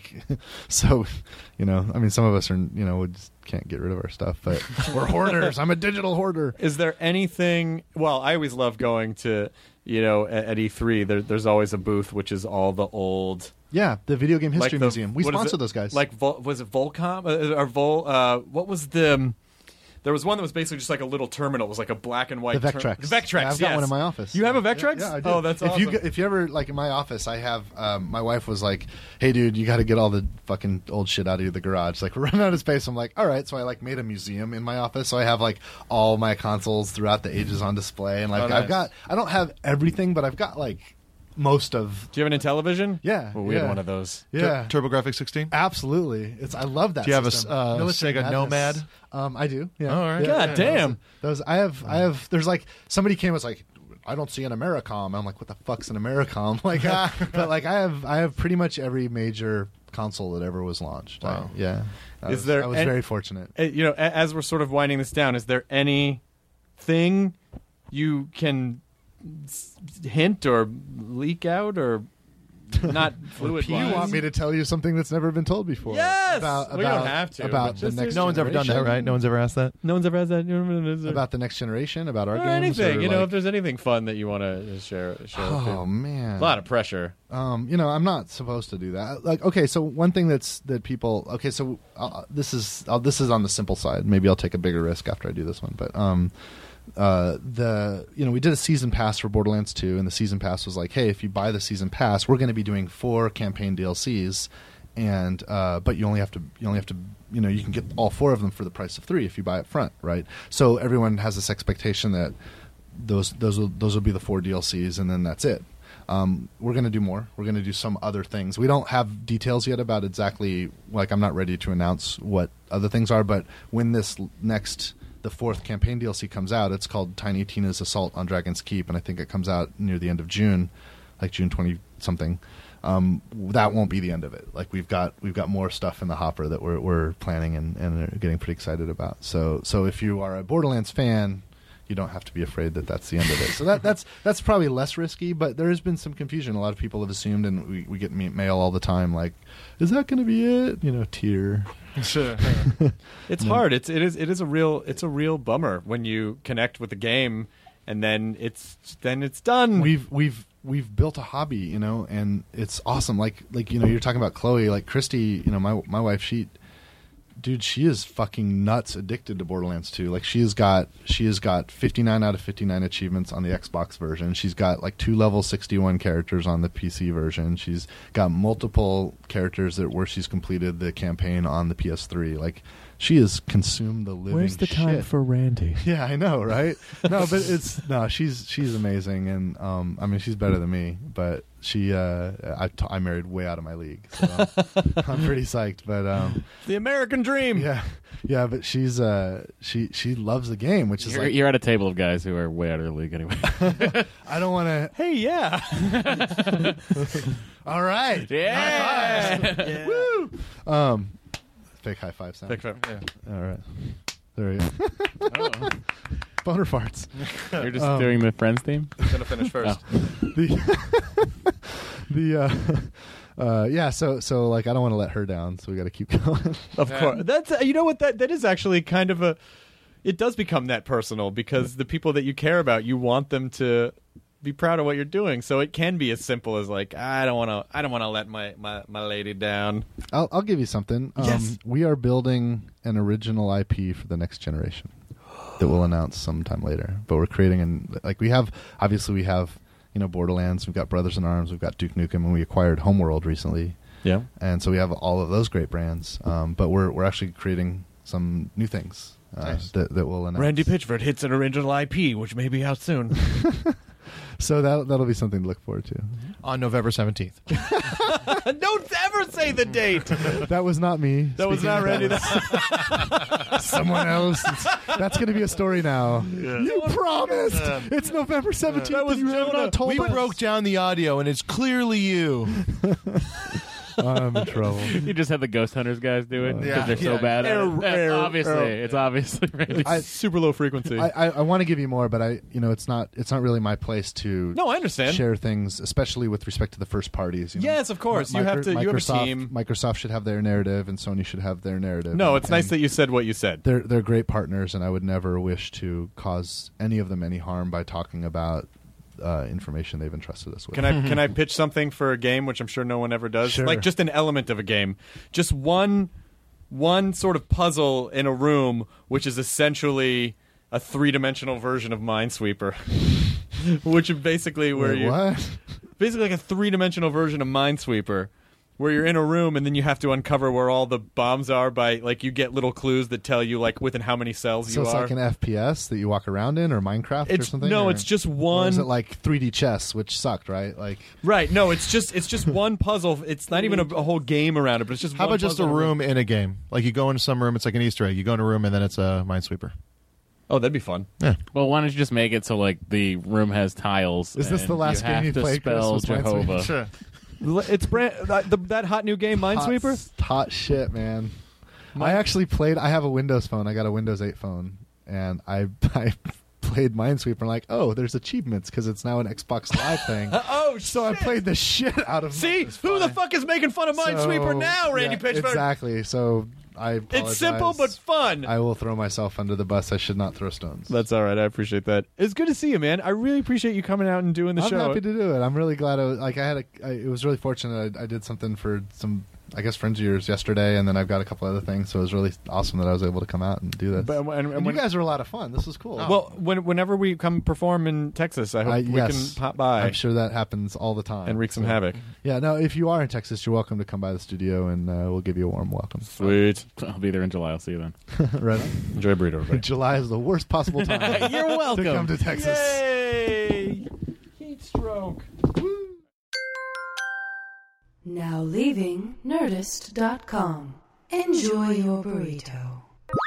So some of us are we just can't get rid of our stuff, but we're hoarders. I'm a digital hoarder. Is there anything? Well, I always love going to at E3. There's always a booth which is all the old. Yeah, the Video Game History Museum. We sponsor those guys. Was it Volcom or Vol? What was the? There was one that was basically just like a little terminal. It was like a black and white. The Vectrex. Vectrex. Yeah, I've got one in my office. You have a Vectrex? Yeah, I do. Oh, that's awesome. If you ever in my office, I have. My wife was like, "Hey, dude, you got to get all the fucking old shit out of the garage. We're running out of space." I'm like, "All right." So I made a museum in my office. So I have all my consoles throughout the ages on display, and nice. I don't have everything, but I've got most of. Do you have an Intellivision? Yeah. Well, we had one of those. Yeah. TurboGrafx 16? Absolutely. I love that. Do you have system. a Sega Nomad? I do. Yeah. Oh, all right. God damn. Those I have. There's somebody came and was like, I don't see an Americom. I'm like, what the fuck's an Americom? But I have pretty much every major console that ever was launched. Wow. I was very fortunate. As we're sort of winding this down, is there anything you can hint or leak out or not fluid? You want me to tell you something that's never been told before? Yes. About we don't have to. About the next. No one's ever done that, right? No one's ever asked that. No one's ever asked that. About the next generation, about our or games, anything. or if there's anything fun that you want to share. Oh man, a lot of pressure. I'm not supposed to do that. Okay, so one thing that people. Okay, so this is on the simple side. Maybe I'll take a bigger risk after I do this one, but we did a season pass for Borderlands 2, and the season pass was like, hey, if you buy the season pass, we're going to be doing 4 campaign DLCs, and but you only have to you can get all 4 of them for the price of 3 if you buy it front, right? So everyone has this expectation that those will be the 4 DLCs, and then that's it. We're going to do more. We're going to do some other things. We don't have details yet about exactly, I'm not ready to announce what other things are, but when the 4th campaign DLC comes out, it's called Tiny Tina's Assault on Dragon's Keep, and I think it comes out near the end of June, June 20-something. That won't be the end of it. We've got more stuff in the hopper that we're planning and are getting pretty excited about. So if you are a Borderlands fan, you don't have to be afraid that that's the end of it. So that's probably less risky, but there has been some confusion. A lot of people have assumed, and we get mail all the time, is that going to be it? Tear. Sure. It's hard. It is a real bummer when you connect with the game and then it's done. We've built a hobby, and it's awesome. You're talking about Chloe, Christy, my wife, she is fucking nuts addicted to Borderlands 2. She has got 59 out of 59 achievements on the Xbox version. She's got 2 level 61 characters on the PC version. She's got multiple characters where she's completed the campaign on the PS3. She has consumed the living. Where's the time for Randy? Yeah, I know, right? No, but she's amazing, and she's better than me. But I married way out of my league, so I'm pretty psyched. But the American dream. Yeah, but she's she loves the game, which is you're at a table of guys who are way out of their league anyway. I don't want to. Hey, yeah. All right. Yeah. Woo. Fake high five sound. Fake five. Yeah. All right. There we go. Boner farts. You're just doing the Friends theme? I'm going to finish first. So I don't want to let her down, so we got to keep going. Of course. That's what that is actually kind of it does become that personal, because the people that you care about, you want them to be proud of what you're doing. So it can be as simple as I don't want to let my lady down. I'll give you something. Yes. We are building an original IP for the next generation that we'll announce sometime later. But we're creating we have Borderlands, we've got Brothers in Arms, we've got Duke Nukem, and we acquired Homeworld recently. Yeah. And so we have all of those great brands. But we're actually creating some new things that we'll announce. Randy Pitchford hits an original IP, which may be out soon. So that'll be something to look forward to. On November 17th. Don't ever say the date. That was not me. That was not Randy. Someone else. That's going to be a story now. Yeah. You promised. It's November 17th. That was you have not told We us. broke down the audio, and it's clearly you. I'm in trouble. You just had the Ghost Hunters guys do it because they're so yeah. bad at it. It's obviously Randy. Super low frequency. I want to give you more, but it's not really my place to. No, I understand. Share things, especially with respect to the first parties. You know? Yes, of course. You have a team. Microsoft should have their narrative, and Sony should have their narrative. No, it's nice that you said what you said. They're great partners, and I would never wish to cause any of them any harm by talking about information they've entrusted us with. Can I pitch something for a game, which I'm sure no one ever does? Sure. Like just an element of a game, just one sort of puzzle in a room, which is essentially a 3-dimensional version of Minesweeper, which is basically where basically like a 3-dimensional version of Minesweeper. Where you're in a room and then you have to uncover where all the bombs are by, like, you get little clues that tell you, like, within how many cells you are. So it's like an FPS that you walk around in, or Minecraft or something? No, it's just one. Or is it like 3D chess, which sucked, right? Right, no, it's just one puzzle. It's not even a whole game around it, but it's just How one about just a room in a game? Like you go into some room, it's like an Easter egg. You go in a room and then it's a Minesweeper. Oh, that'd be fun. Yeah. Well, why don't you just make it so, like, the room has tiles? Is this the last game you played, Chris? Spell Was Jehovah. Sure. It's that hot new game, Minesweeper? Hot shit, man. I actually played. I have a Windows phone. I got a Windows 8 phone, and I played Minesweeper. And like, oh, there's achievements because it's now an Xbox Live thing. So I played the shit out of. See, who the fuck is making fun of Minesweeper now, Randy Pitchford? Exactly. So I apologize. It's simple but fun. I will throw myself under the bus. I should not throw stones. That's all right. I appreciate that. It's good to see you, man. I really appreciate you coming out and doing the show. I'm happy to do it. I'm really glad. It was really fortunate. I did something for some, I guess, friends of yours yesterday, and then I've got a couple other things. So it was really awesome that I was able to come out and do this. And you guys are a lot of fun. This was cool. Well, whenever we come perform in Texas, I hope we can pop by. I'm sure that happens all the time and wreak some havoc. Yeah. No, if you are in Texas, you're welcome to come by the studio, and we'll give you a warm welcome. Sweet. I'll be there in July. I'll see you then. Right on. Enjoy a burrito, everybody. July is the worst possible time. You're welcome to come to Texas. Yay! Heat stroke. Now leaving Nerdist.com. Enjoy your burrito.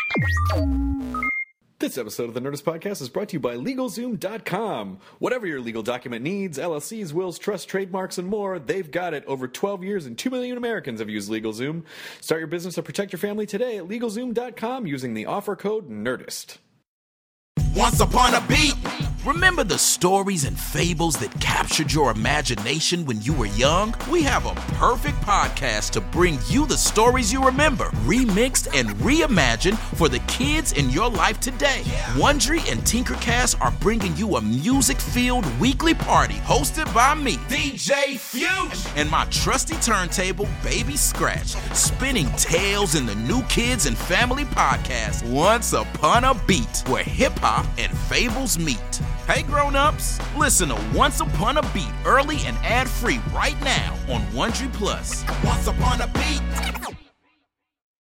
This episode of the Nerdist Podcast is brought to you by LegalZoom.com. Whatever your legal document needs, LLCs, wills, trusts, trademarks, and more, they've got it. Over 12 years and 2 million Americans have used LegalZoom. Start your business or protect your family today at LegalZoom.com using the offer code NERDIST. Once upon a beat. Remember the stories and fables that captured your imagination when you were young? We have a perfect podcast to bring you the stories you remember, remixed and reimagined for the kids in your life today. Wondery and Tinkercast are bringing you a music-filled weekly party hosted by me, DJ Fusion, and my trusty turntable, Baby Scratch, spinning tales in the New Kids and Family podcast, Once Upon a Beat, where hip-hop and fables meet. Hey grown-ups, listen to Once Upon a Beat early and ad-free right now on Wondery Plus. Once Upon a Beat.